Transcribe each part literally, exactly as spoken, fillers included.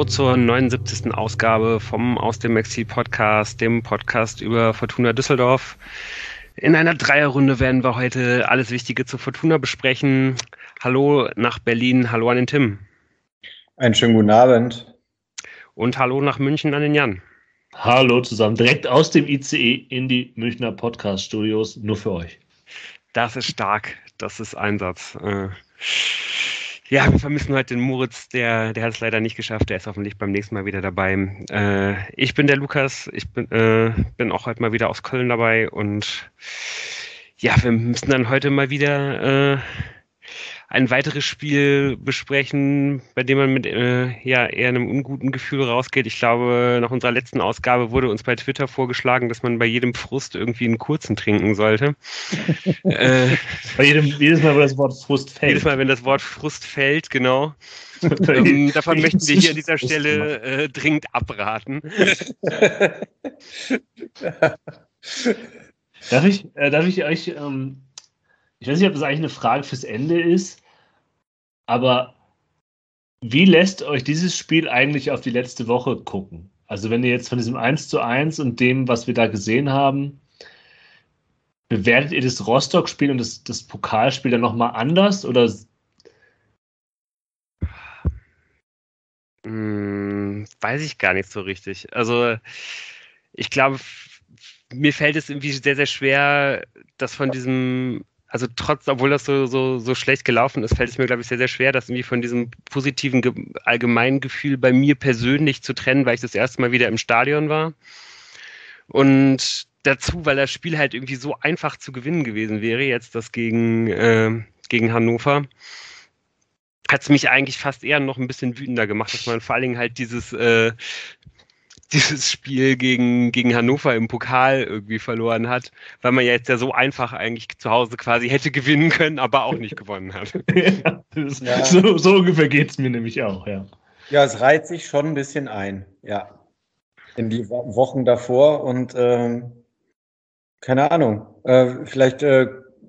Hallo zur neunundsiebzigsten Ausgabe vom Aus dem Exil Podcast, dem Podcast über Fortuna Düsseldorf. In einer Dreierrunde werden wir heute alles Wichtige zu Fortuna besprechen. Hallo nach Berlin, hallo an den Tim. Einen schönen guten Abend. Und hallo nach München an den Jan. Hallo zusammen, direkt aus dem I C E in die Münchner Podcast-Studios, nur für euch. Das ist stark, das ist Einsatz. Äh, ja, wir vermissen heute den Moritz, der, der hat es leider nicht geschafft, der ist hoffentlich beim nächsten Mal wieder dabei. Äh, ich bin der Lukas, ich bin, äh, bin auch heute mal wieder aus Köln dabei und ja, wir müssen dann heute mal wieder äh, ein weiteres Spiel besprechen, bei dem man mit äh, ja, eher einem unguten Gefühl rausgeht. Ich glaube, nach unserer letzten Ausgabe wurde uns bei Twitter vorgeschlagen, dass man bei jedem Frust irgendwie einen kurzen trinken sollte. äh, bei jedem, jedes Mal, wo das Wort Frust fällt. Jedes Mal, wenn das Wort Frust fällt, genau. ähm, davon möchten wir hier an dieser Stelle äh, dringend abraten. darf, ich, äh, darf ich euch... Ähm Ich weiß nicht, ob das eigentlich eine Frage fürs Ende ist, aber wie lässt euch dieses Spiel eigentlich auf die letzte Woche gucken? Also wenn ihr jetzt von diesem eins zu eins und dem, was wir da gesehen haben, bewertet ihr das Rostock-Spiel und das, das Pokalspiel dann nochmal anders? Oder? Hm, weiß ich gar nicht so richtig. Also ich glaube, mir fällt es irgendwie sehr, sehr schwer, das von diesem... Also trotz, obwohl das so, so, so schlecht gelaufen ist, fällt es mir, glaube ich, sehr, sehr schwer, das irgendwie von diesem positiven Ge- allgemeinen Gefühl bei mir persönlich zu trennen, weil ich das erste Mal wieder im Stadion war. Und dazu, weil das Spiel halt irgendwie so einfach zu gewinnen gewesen wäre, jetzt das gegen, äh, gegen Hannover, hat es mich eigentlich fast eher noch ein bisschen wütender gemacht, dass man vor allen Dingen halt dieses... Äh, dieses Spiel gegen, gegen Hannover im Pokal irgendwie verloren hat, weil man ja jetzt ja so einfach eigentlich zu Hause quasi hätte gewinnen können, aber auch nicht gewonnen hat. ja, das, ja. So, so ungefähr geht es mir nämlich auch, ja. Ja, es reiht sich schon ein bisschen ein, ja. In die Wochen davor und ähm, keine Ahnung, äh, vielleicht äh,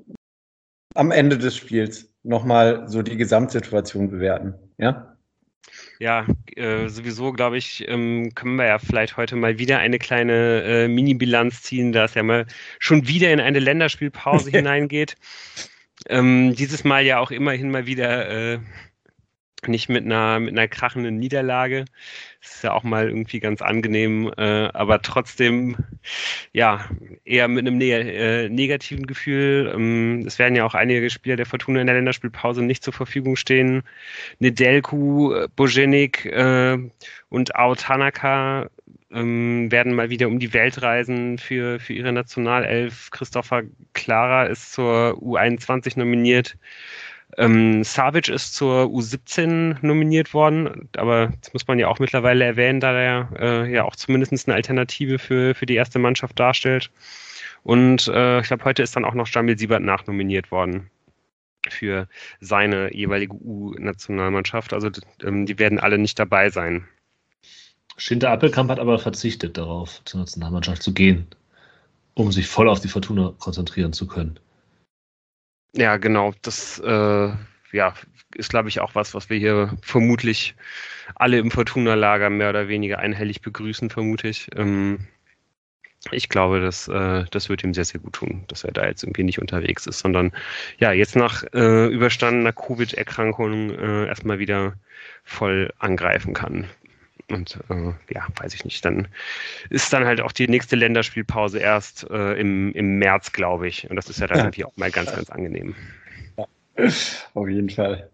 am Ende des Spiels nochmal so die Gesamtsituation bewerten, ja? Ja, äh, sowieso, glaube ich, ähm, können wir ja vielleicht heute mal wieder eine kleine äh, Mini-Bilanz ziehen, da es ja mal schon wieder in eine Länderspielpause hineingeht. Ähm, dieses Mal ja auch immerhin mal wieder äh, nicht mit einer, mit einer krachenden Niederlage. Das ist ja auch mal irgendwie ganz angenehm, äh, aber trotzdem ja eher mit einem neg- äh, negativen Gefühl. Ähm, es werden ja auch einige Spieler der Fortuna in der Länderspielpause nicht zur Verfügung stehen. Nedelku, Bojenik äh, und Ao Tanaka ähm, werden mal wieder um die Welt reisen für, für ihre Nationalelf. Christopher Clara ist zur U einundzwanzig nominiert. Ähm, Savic ist zur U siebzehn nominiert worden, aber das muss man ja auch mittlerweile erwähnen, da er äh, ja auch zumindest eine Alternative für, für die erste Mannschaft darstellt. Und äh, ich glaube, heute ist dann auch noch Jamil Siebert nachnominiert worden für seine jeweilige U-Nationalmannschaft. Also ähm, die werden alle nicht dabei sein. Schinter Appelkamp hat aber verzichtet darauf, zur Nationalmannschaft zu gehen, um sich voll auf die Fortuna konzentrieren zu können. Ja, genau. Das äh, ja, ist, glaube ich, auch was, was wir hier vermutlich alle im Fortuna-Lager mehr oder weniger einhellig begrüßen, vermute ich. Ähm, ich glaube, das, äh, das wird ihm sehr, sehr gut tun, dass er da jetzt irgendwie nicht unterwegs ist, sondern ja, jetzt nach äh, überstandener Covid-Erkrankung äh, erstmal wieder voll angreifen kann. Und äh, ja, weiß ich nicht, dann ist dann halt auch die nächste Länderspielpause erst äh, im, im März, glaube ich. Und das ist ja dann irgendwie auch mal ganz, ganz angenehm. Auf jeden Fall.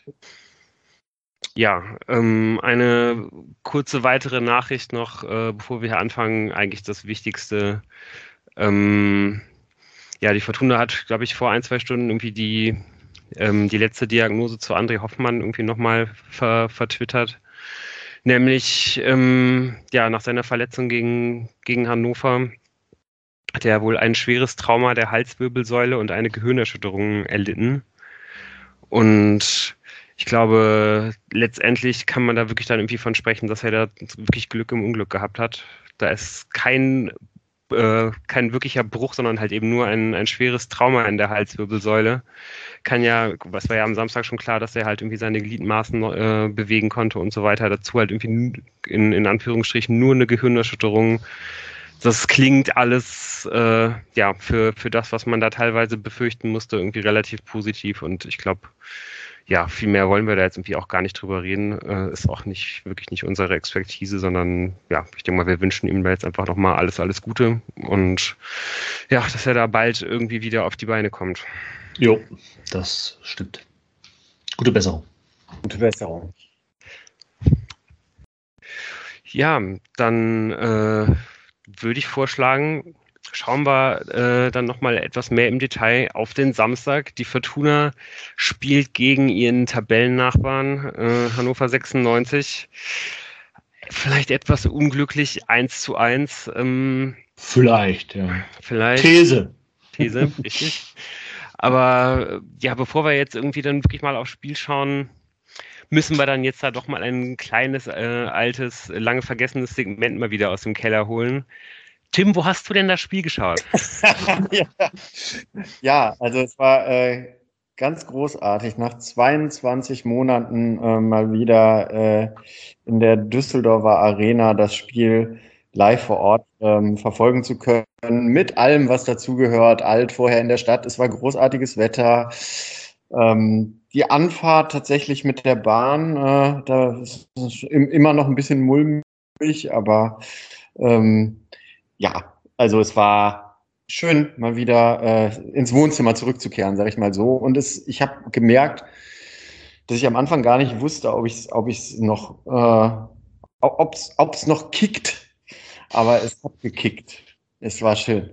Ja, ähm, eine kurze weitere Nachricht noch, äh, bevor wir hier anfangen, eigentlich das Wichtigste. Ähm, ja, die Fortuna hat, glaube ich, vor ein, zwei Stunden irgendwie die, ähm, die letzte Diagnose zu André Hoffmann irgendwie nochmal ver, vertwittert. Nämlich, ähm, ja, nach seiner Verletzung gegen, gegen Hannover hat er wohl ein schweres Trauma der Halswirbelsäule und eine Gehirnerschütterung erlitten. Und ich glaube, letztendlich kann man da wirklich dann irgendwie von sprechen, dass er da wirklich Glück im Unglück gehabt hat. Da ist kein äh, kein wirklicher Bruch, sondern halt eben nur ein, ein schweres Trauma in der Halswirbelsäule. Kann ja, was war ja am Samstag schon klar, dass er halt irgendwie seine Gliedmaßen äh, bewegen konnte und so weiter. Dazu halt irgendwie in, in Anführungsstrichen nur eine Gehirnerschütterung. Das klingt alles äh, ja für, für das, was man da teilweise befürchten musste, irgendwie relativ positiv. Und ich glaube, ja, viel mehr wollen wir da jetzt irgendwie auch gar nicht drüber reden. Äh, ist auch nicht wirklich nicht unsere Expertise, sondern ja, ich denke mal, wir wünschen ihm da jetzt einfach nochmal alles, alles Gute und ja, dass er da bald irgendwie wieder auf die Beine kommt. Jo, das stimmt. Gute Besserung. Gute Besserung. Ja, dann äh, würde ich vorschlagen, schauen wir äh, dann nochmal etwas mehr im Detail auf den Samstag. Die Fortuna spielt gegen ihren Tabellennachbarn äh, Hannover sechsundneunzig. Vielleicht etwas unglücklich, eins zu eins. Ähm, vielleicht, ja. Vielleicht. These. These, richtig. Aber ja, bevor wir jetzt irgendwie dann wirklich mal aufs Spiel schauen, müssen wir dann jetzt da doch mal ein kleines, äh, altes, lange vergessenes Segment mal wieder aus dem Keller holen. Tim, wo hast du denn das Spiel geschaut? ja. ja, also es war äh, ganz großartig. Nach zweiundzwanzig Monaten äh, mal wieder äh, in der Düsseldorfer Arena das Spiel live vor Ort ähm, verfolgen zu können, mit allem, was dazugehört. Alt vorher in der Stadt. Es war großartiges Wetter. Ähm, die Anfahrt tatsächlich mit der Bahn, äh, da ist es immer noch ein bisschen mulmig, aber ähm, ja, also es war schön, mal wieder äh, ins Wohnzimmer zurückzukehren, sage ich mal so. Und es, ich habe gemerkt, dass ich am Anfang gar nicht wusste, ob ich es ob ich's noch, äh, ob es noch kickt. Aber es hat gekickt. Es war schön.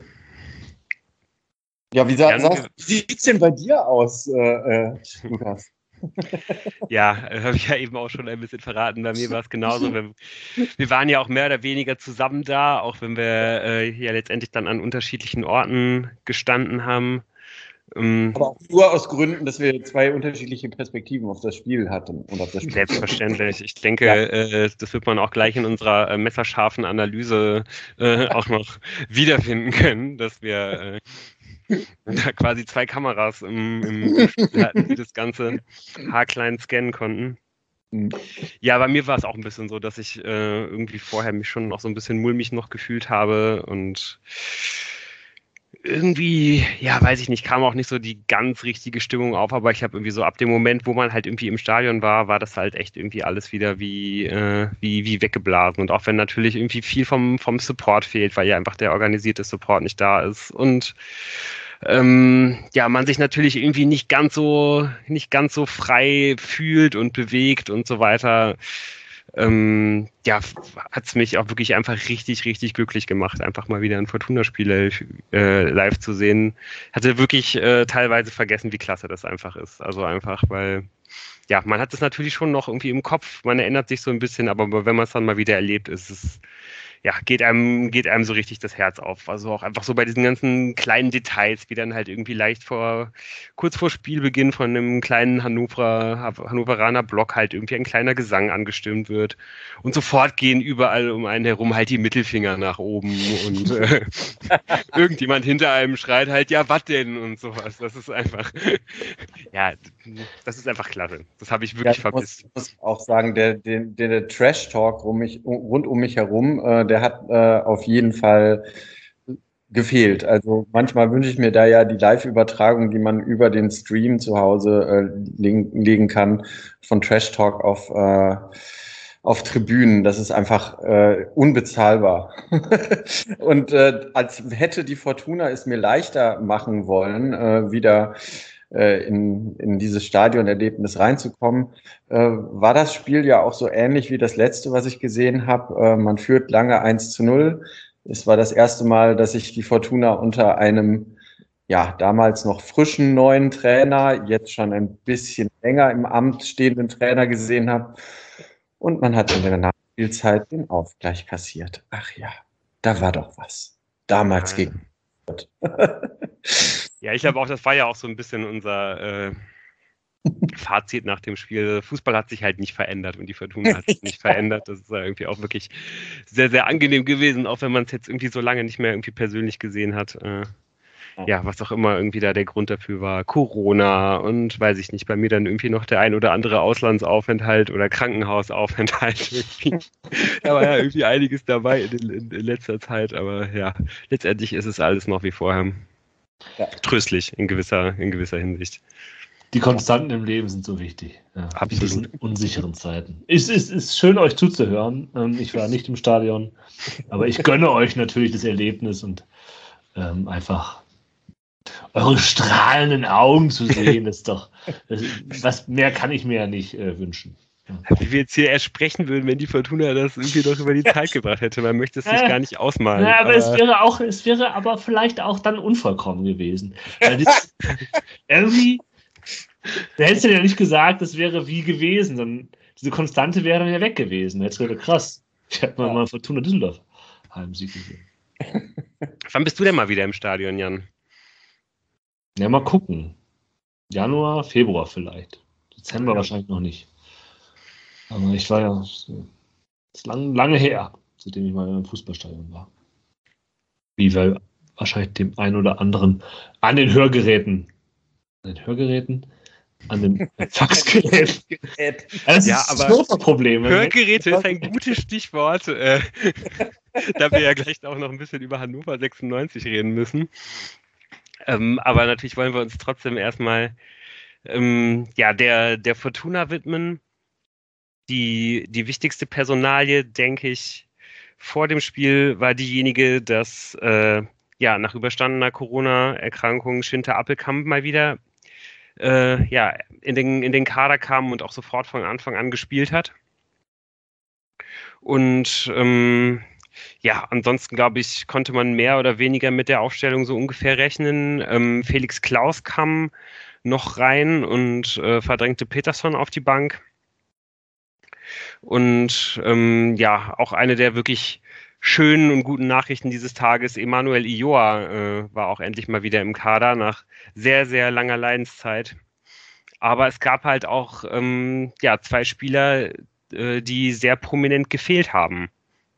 Ja, wie sieht es denn bei dir aus, äh, äh, Lukas? Ja, habe ich ja eben auch schon ein bisschen verraten. Bei mir war es genauso. Wir, wir waren ja auch mehr oder weniger zusammen da, auch wenn wir äh, ja letztendlich dann an unterschiedlichen Orten gestanden haben. Ähm, Aber auch nur aus Gründen, dass wir zwei unterschiedliche Perspektiven auf das Spiel hatten. Und auf das Spiel. Selbstverständlich. Ich denke, ja. äh, das wird man auch gleich in unserer äh, messerscharfen Analyse äh, auch noch wiederfinden können, dass wir äh, da quasi zwei Kameras im, im Spiel hatten, die das Ganze haarklein scannen konnten. Mhm. Ja, bei mir war es auch ein bisschen so, dass ich äh, irgendwie vorher mich schon noch so ein bisschen mulmig noch gefühlt habe und irgendwie, ja, weiß ich nicht, kam auch nicht so die ganz richtige Stimmung auf, aber ich habe irgendwie so ab dem Moment, wo man halt irgendwie im Stadion war, war das halt echt irgendwie alles wieder wie, äh, wie, wie weggeblasen. Und auch wenn natürlich irgendwie viel vom, vom Support fehlt, weil ja einfach der organisierte Support nicht da ist und ähm, ja, man sich natürlich irgendwie nicht ganz so, nicht ganz so frei fühlt und bewegt und so weiter. Ähm, ja, hat es mich auch wirklich einfach richtig, richtig glücklich gemacht, einfach mal wieder ein Fortuna-Spiel äh, live zu sehen. Hatte wirklich äh, teilweise vergessen, wie klasse das einfach ist. Also einfach, weil, ja, man hat es natürlich schon noch irgendwie im Kopf, man erinnert sich so ein bisschen, aber wenn man es dann mal wieder erlebt, ist es, ja, geht einem, geht einem so richtig das Herz auf. Also auch einfach so bei diesen ganzen kleinen Details, wie dann halt irgendwie leicht vor, kurz vor Spielbeginn von einem kleinen Hannover, Hannoveraner Block halt irgendwie ein kleiner Gesang angestimmt wird. Und sofort gehen überall um einen herum halt die Mittelfinger nach oben und äh, irgendjemand hinter einem schreit halt, ja, was denn? Und sowas. Das ist einfach, ja, das ist einfach klasse. Das habe ich wirklich ja, ich vermisst. Ich muss, muss auch sagen, der, der, der Trash-Talk um mich, rund um mich herum, äh, der hat äh, auf jeden Fall gefehlt. Also manchmal wünsche ich mir da ja die Live-Übertragung, die man über den Stream zu Hause äh, legen, legen kann, von Trash Talk auf, äh, auf Tribünen. Das ist einfach äh, unbezahlbar. Und äh, als hätte die Fortuna es mir leichter machen wollen, äh, wieder äh, in, in dieses Stadionerlebnis reinzukommen, äh, war das Spiel ja auch so ähnlich wie das letzte, was ich gesehen habe. Äh, man führt lange eins zu null. Es war das erste Mal, dass ich die Fortuna unter einem, ja, damals noch frischen neuen Trainer, jetzt schon ein bisschen länger im Amt stehenden Trainer gesehen habe. Und man hat in der Nachspielzeit den Ausgleich kassiert. Ach ja, da war doch was. Damals ja. Gegen. Ja, ich glaube auch, das war ja auch so ein bisschen unser, äh, Fazit nach dem Spiel, Fußball hat sich halt nicht verändert und die Fortuna hat sich nicht verändert. Das ist ja irgendwie auch wirklich sehr, sehr angenehm gewesen, auch wenn man es jetzt irgendwie so lange nicht mehr irgendwie persönlich gesehen hat. Äh, ja, was auch immer irgendwie da der Grund dafür war. Corona und weiß ich nicht, bei mir dann irgendwie noch der ein oder andere Auslandsaufenthalt oder Krankenhausaufenthalt. Irgendwie. Da war ja irgendwie einiges dabei in, in, in letzter Zeit, aber ja, letztendlich ist es alles noch wie vorher. Ja. Tröstlich in gewisser, in gewisser Hinsicht. Die Konstanten im Leben sind so wichtig. Ja, Absolut. In diesen unsicheren Zeiten. Es ist, ist schön, euch zuzuhören. Ich war nicht im Stadion, aber ich gönne euch natürlich das Erlebnis und ähm, einfach eure strahlenden Augen zu sehen. Das ist doch, das, was mehr kann ich mir ja nicht äh, wünschen. Ja. Wie wir jetzt hier erst sprechen würden, wenn die Fortuna das irgendwie noch über die Zeit gebracht hätte. Man möchte es sich äh, gar nicht ausmalen. Ja, aber, aber es wäre auch, es wäre aber vielleicht auch dann unvollkommen gewesen. Weil das, irgendwie, da hättest du ja nicht gesagt, das wäre wie gewesen. Dann, diese Konstante wäre dann ja weg gewesen. Jetzt wäre krass. Ich hätte mal, ja. mal Fortuna Düsseldorf Heimsieg gesehen. Wann bist du denn mal wieder im Stadion, Jan? Ja, mal gucken. Januar, Februar vielleicht. Dezember ja. wahrscheinlich noch nicht. Aber ich war ja, das ist lang, lange her, seitdem ich mal im Fußballstadion war. Wie wir wahrscheinlich dem einen oder anderen an den Hörgeräten, an den Hörgeräten, an den Faxgeräten. Das ja, ist aber das große Problem. Hörgeräte ist ein gutes Stichwort, äh, da wir ja gleich auch noch ein bisschen über Hannover sechsundneunzig reden müssen. Ähm, aber natürlich wollen wir uns trotzdem erstmal ähm, ja, der, der Fortuna widmen. Die, die wichtigste Personalie, denke ich, vor dem Spiel war diejenige, dass äh, ja, nach überstandener Corona-Erkrankung Schinter Appelkamp mal wieder äh, ja, in, den, in den Kader kam und auch sofort von Anfang an gespielt hat. Und ähm, ja, ansonsten glaube ich, konnte man mehr oder weniger mit der Aufstellung so ungefähr rechnen. Ähm, Felix Klaus kam noch rein und äh, verdrängte Peterson auf die Bank. Und ähm, ja, auch eine der wirklich schönen und guten Nachrichten dieses Tages, Emanuel Ioa äh, war auch endlich mal wieder im Kader nach sehr, sehr langer Leidenszeit. Aber es gab halt auch ähm, ja, zwei Spieler, äh, die sehr prominent gefehlt haben.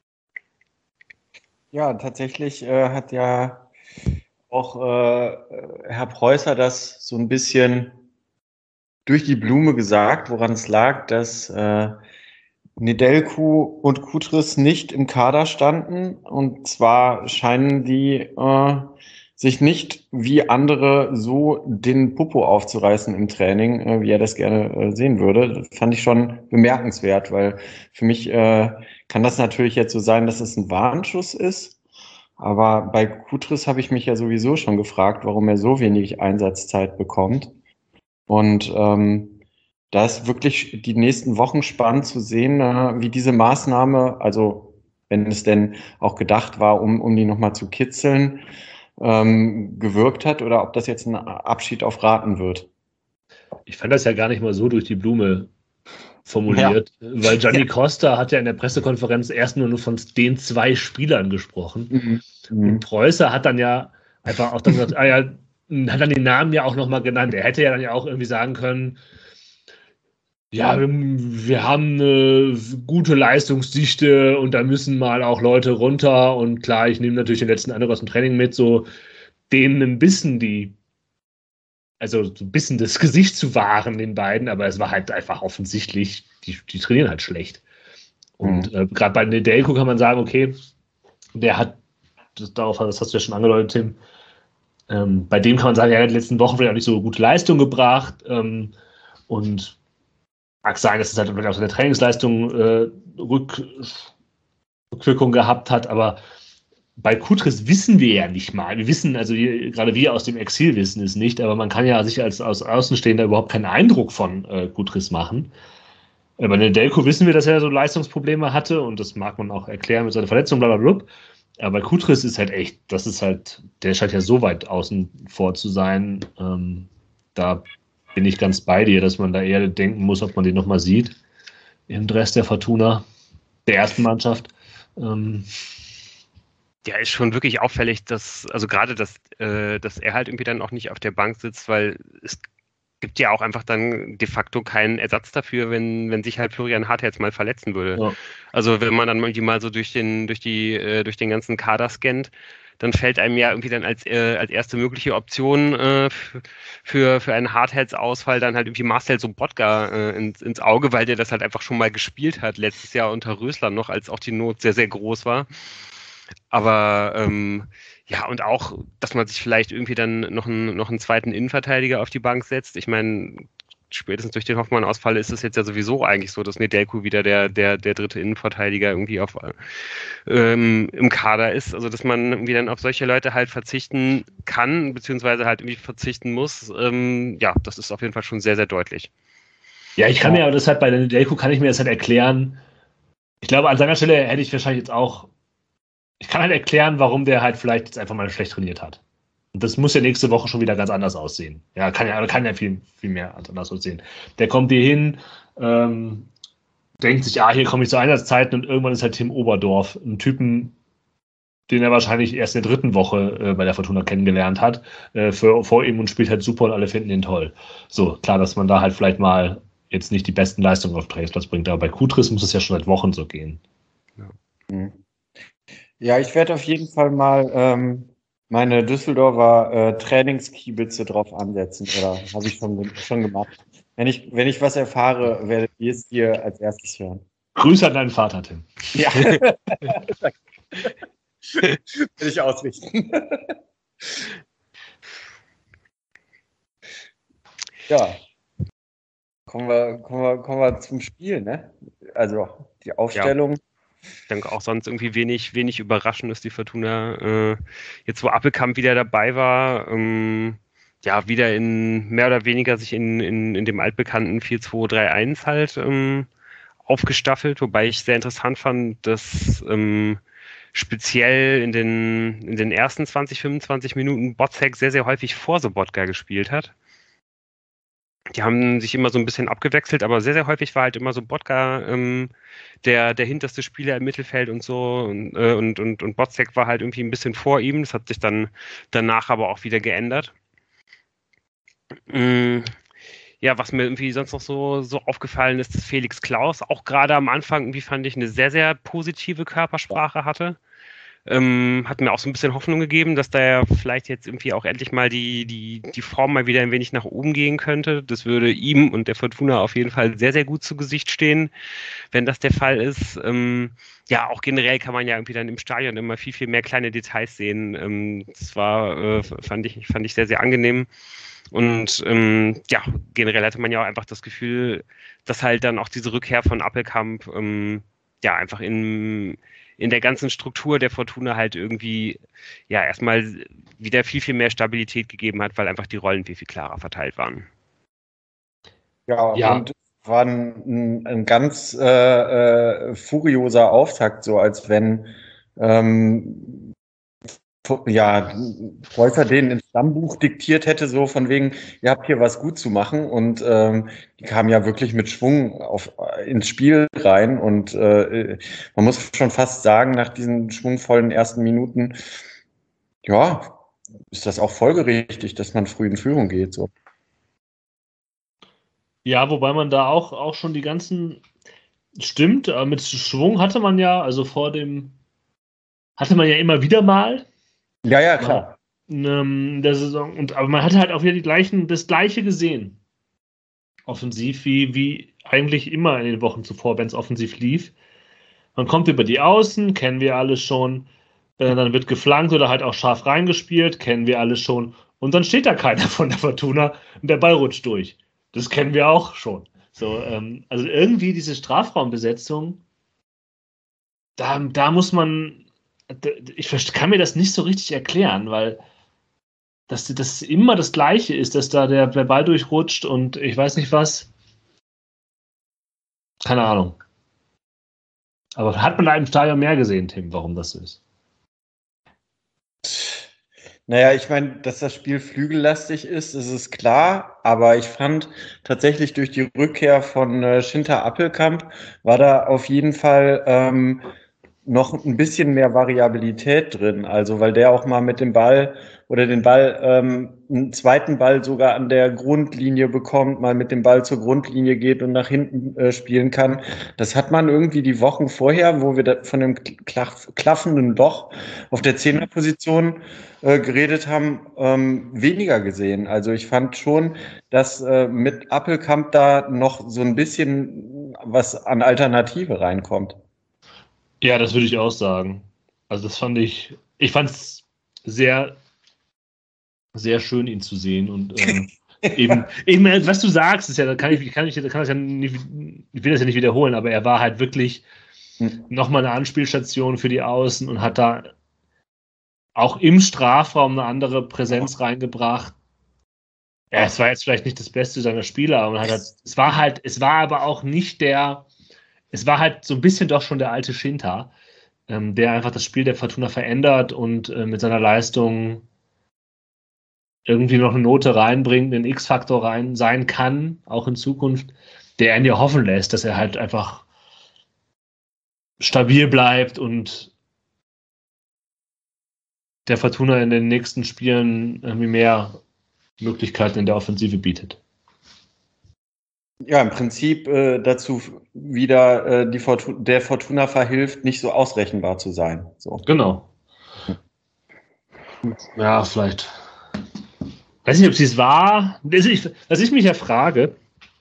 Ja, tatsächlich äh, hat ja auch äh, Herr Preußer das so ein bisschen durch die Blume gesagt, woran es lag, dass äh, Nedelku und Kutris nicht im Kader standen. Und zwar scheinen die äh, sich nicht wie andere so den Popo aufzureißen im Training, äh, wie er das gerne äh, sehen würde. Das fand ich schon bemerkenswert, weil für mich äh, kann das natürlich jetzt so sein, dass es ein Warnschuss ist. Aber bei Kutris habe ich mich ja sowieso schon gefragt, warum er so wenig Einsatzzeit bekommt. Und ähm, da ist wirklich die nächsten Wochen spannend zu sehen, äh, wie diese Maßnahme, also wenn es denn auch gedacht war, um, um die nochmal zu kitzeln, ähm, gewirkt hat oder ob das jetzt ein Abschied auf Raten wird. Ich fand das ja gar nicht mal so durch die Blume formuliert, ja. Weil Gianni ja. Costa hat ja in der Pressekonferenz erst nur, nur von den zwei Spielern gesprochen. Mhm. Und Preußer hat dann ja einfach auch dann gesagt, ah ja, hat dann den Namen ja auch nochmal genannt. Er hätte ja dann ja auch irgendwie sagen können, ja, wir, wir haben eine gute Leistungsdichte und da müssen mal auch Leute runter. Und klar, ich nehme natürlich den letzten Eindruck aus dem Training mit, so denen ein bisschen die, also so ein bisschen das Gesicht zu wahren, den beiden, aber es war halt einfach offensichtlich, die, die trainieren halt schlecht. Und mhm. äh, gerade bei Nedelku kann man sagen, okay, der hat, das, darauf, das hast du ja schon angedeutet, Tim, ähm, bei dem kann man sagen, er hat in den letzten Wochen vielleicht auch nicht so gute Leistung gebracht ähm, und mag sein, dass es halt auch so eine Trainingsleistung äh, Rück, Rückwirkung gehabt hat, aber bei Kutris wissen wir ja nicht mal. Wir wissen, also wir, gerade wir aus dem Exil wissen es nicht, aber man kann ja sich als, als Außenstehender überhaupt keinen Eindruck von äh, Kutris machen. Bei Nedelku wissen wir, dass er so Leistungsprobleme hatte und das mag man auch erklären mit seiner Verletzung, blablabla. Aber bei Kutris ist halt echt, das ist halt, der scheint ja so weit außen vor zu sein. Ähm, da bin ich ganz bei dir, dass man da eher denken muss, ob man den nochmal sieht im Dress der Fortuna, der ersten Mannschaft. Ähm, Ja, ist schon wirklich auffällig, dass, also gerade, dass, äh, dass er halt irgendwie dann auch nicht auf der Bank sitzt, weil es gibt ja auch einfach dann de facto keinen Ersatz dafür, wenn, wenn sich halt Florian Hartherz mal verletzen würde. Ja. Also wenn man dann irgendwie mal so durch den, durch die, äh, durch den ganzen Kader scannt, dann fällt einem ja irgendwie dann als, äh, als erste mögliche Option äh, für, für einen Hartherz-Ausfall dann halt irgendwie Marcel Sobotka äh, ins, ins Auge, weil der das halt einfach schon mal gespielt hat, letztes Jahr unter Rösler noch, als auch die Not sehr, sehr groß war. Aber ähm, ja, und auch, dass man sich vielleicht irgendwie dann noch einen, noch einen zweiten Innenverteidiger auf die Bank setzt. Ich meine, spätestens durch den Hoffmann-Ausfall ist es jetzt ja sowieso eigentlich so, dass Nedelku wieder der, der, der dritte Innenverteidiger irgendwie auf, ähm, im Kader ist. Also, dass man irgendwie dann auf solche Leute halt verzichten kann, beziehungsweise halt irgendwie verzichten muss. Ähm, ja, das ist auf jeden Fall schon sehr, sehr deutlich. Ja, ich kann mir aber das halt bei der Nedelku kann ich mir das halt erklären. Ich glaube, an seiner Stelle hätte ich wahrscheinlich jetzt auch Ich kann halt erklären, warum der halt vielleicht jetzt einfach mal schlecht trainiert hat. Und das muss ja nächste Woche schon wieder ganz anders aussehen. Ja, kann ja, kann ja viel, viel mehr anders aussehen. Der kommt hier hin, ähm, denkt sich, ah, hier komme ich zu Einsatzzeiten und irgendwann ist halt Tim Oberdorf, ein Typen, den er wahrscheinlich erst in der dritten Woche äh, bei der Fortuna kennengelernt hat, äh, für, vor ihm und spielt halt super und alle finden ihn toll. So, klar, dass man da halt vielleicht mal jetzt nicht die besten Leistungen auf Trainingsplatz bringt, aber bei Kutris muss es ja schon seit Wochen so gehen. Ja. Mhm. Ja, ich werde auf jeden Fall mal ähm, meine Düsseldorfer äh, Trainingskiebitze drauf ansetzen. Oder habe ich schon, schon gemacht. Wenn ich, wenn ich was erfahre, werdet ihr es hier als erstes hören. Grüße an deinen Vater, Tim. Ja. Will ich ausrichten. Ja. Kommen wir, kommen, wir, kommen wir zum Spiel, ne? Also die Aufstellung. Ja. Ich denke auch sonst irgendwie wenig, wenig überraschend, dass die Fortuna äh, jetzt, wo Appelkamp wieder dabei war, ähm, ja, wieder in mehr oder weniger sich in, in, in dem altbekannten vier zwei drei eins halt ähm, aufgestaffelt, wobei ich sehr interessant fand, dass ähm, speziell in den, in den ersten zwanzig, fünfundzwanzig Minuten Botzek sehr, sehr häufig vor Sobotka gespielt hat. Die haben sich immer so ein bisschen abgewechselt, aber sehr, sehr häufig war halt immer so Botka ähm, der, der hinterste Spieler im Mittelfeld und so und, äh, und, und, und Botzek war halt irgendwie ein bisschen vor ihm. Das hat sich dann danach aber auch wieder geändert. Mm, ja, was mir irgendwie sonst noch so, so aufgefallen ist, dass Felix Klaus auch gerade am Anfang irgendwie, fand ich, eine sehr, sehr positive Körpersprache hatte. Ähm, hat mir auch so ein bisschen Hoffnung gegeben, dass da ja vielleicht jetzt irgendwie auch endlich mal die, die, die Form mal wieder ein wenig nach oben gehen könnte. Das würde ihm und der Fortuna auf jeden Fall sehr, sehr gut zu Gesicht stehen, wenn das der Fall ist. Ähm, ja, auch generell kann man ja irgendwie dann im Stadion immer viel, viel mehr kleine Details sehen. Ähm, das war, äh, fand ich, fand ich sehr, sehr angenehm. Und ähm, ja, generell hatte man ja auch einfach das Gefühl, dass halt dann auch diese Rückkehr von Appelkamp ähm, ja einfach in in der ganzen Struktur der Fortuna halt irgendwie ja erstmal wieder viel, viel mehr Stabilität gegeben hat, weil einfach die Rollen viel, viel klarer verteilt waren. Ja, ja. Und es war ein, ein ganz äh, äh, furioser Auftakt, so als wenn ähm, ja, Preußer denen ins Stammbuch diktiert hätte, so von wegen, ihr habt hier was gut zu machen und ähm, die kamen ja wirklich mit Schwung auf, ins Spiel rein und äh, man muss schon fast sagen, nach diesen schwungvollen ersten Minuten, ja, ist das auch folgerichtig, dass man früh in Führung geht, so. Ja, wobei man da auch, auch schon die ganzen, stimmt, aber mit Schwung hatte man ja, also vor dem, hatte man ja immer wieder mal. Ja, ja, klar. In der Saison. Und, aber man hatte halt auch wieder die gleichen, das Gleiche gesehen. Offensiv, wie, wie eigentlich immer in den Wochen zuvor, wenn es offensiv lief. Man kommt über die Außen, kennen wir alle schon. Äh, dann wird geflankt oder halt auch scharf reingespielt, kennen wir alle schon. Und dann steht da keiner von der Fortuna und der Ball rutscht durch. Das kennen wir auch schon. So, ähm, also irgendwie diese Strafraumbesetzung, da, da muss man, ich kann mir das nicht so richtig erklären, weil dass das immer das Gleiche ist, dass da der, der Ball durchrutscht und ich weiß nicht was. Keine Ahnung. Aber hat man da im Stadion mehr gesehen, Tim, warum das so ist? Naja, ich meine, dass das Spiel flügellastig ist, ist es klar, aber ich fand tatsächlich durch die Rückkehr von äh, Schinter Appelkamp war da auf jeden Fall ähm, noch ein bisschen mehr Variabilität drin. Also, weil der auch mal mit dem Ball oder den Ball, ähm, einen zweiten Ball sogar an der Grundlinie bekommt, mal mit dem Ball zur Grundlinie geht und nach hinten äh, spielen kann. Das hat man irgendwie die Wochen vorher, wo wir da von dem klaff, klaffenden Loch auf der Zehnerposition äh, geredet haben, ähm, weniger gesehen. Also ich fand schon, dass äh, mit Appelkamp da noch so ein bisschen was an Alternative reinkommt. Ja, das würde ich auch sagen. Also das fand ich, ich fand es sehr, sehr schön, ihn zu sehen und ähm, eben, eben, was du sagst, ist ja, da kann ich, kann ich, kann das ja nicht, ich will das ja nicht wiederholen, aber er war halt wirklich Hm. nochmal eine Anspielstation für die Außen und hat da auch im Strafraum eine andere Präsenz reingebracht. Ja, es war jetzt vielleicht nicht das Beste seiner Spieler, aber man hat halt, es war halt, es war aber auch nicht der, es war halt so ein bisschen doch schon der alte Shinta, ähm, der einfach das Spiel der Fortuna verändert und äh, mit seiner Leistung irgendwie noch eine Note reinbringt, einen X-Faktor rein sein kann, auch in Zukunft, der ihn ja hoffen lässt, dass er halt einfach stabil bleibt und der Fortuna in den nächsten Spielen irgendwie mehr Möglichkeiten in der Offensive bietet. Ja, im Prinzip äh, dazu wieder äh, die Fortuna, der Fortuna verhilft, nicht so ausrechenbar zu sein. So. Genau. Ja, vielleicht. Weiß nicht, ob sie es war. Was ich mich ja frage,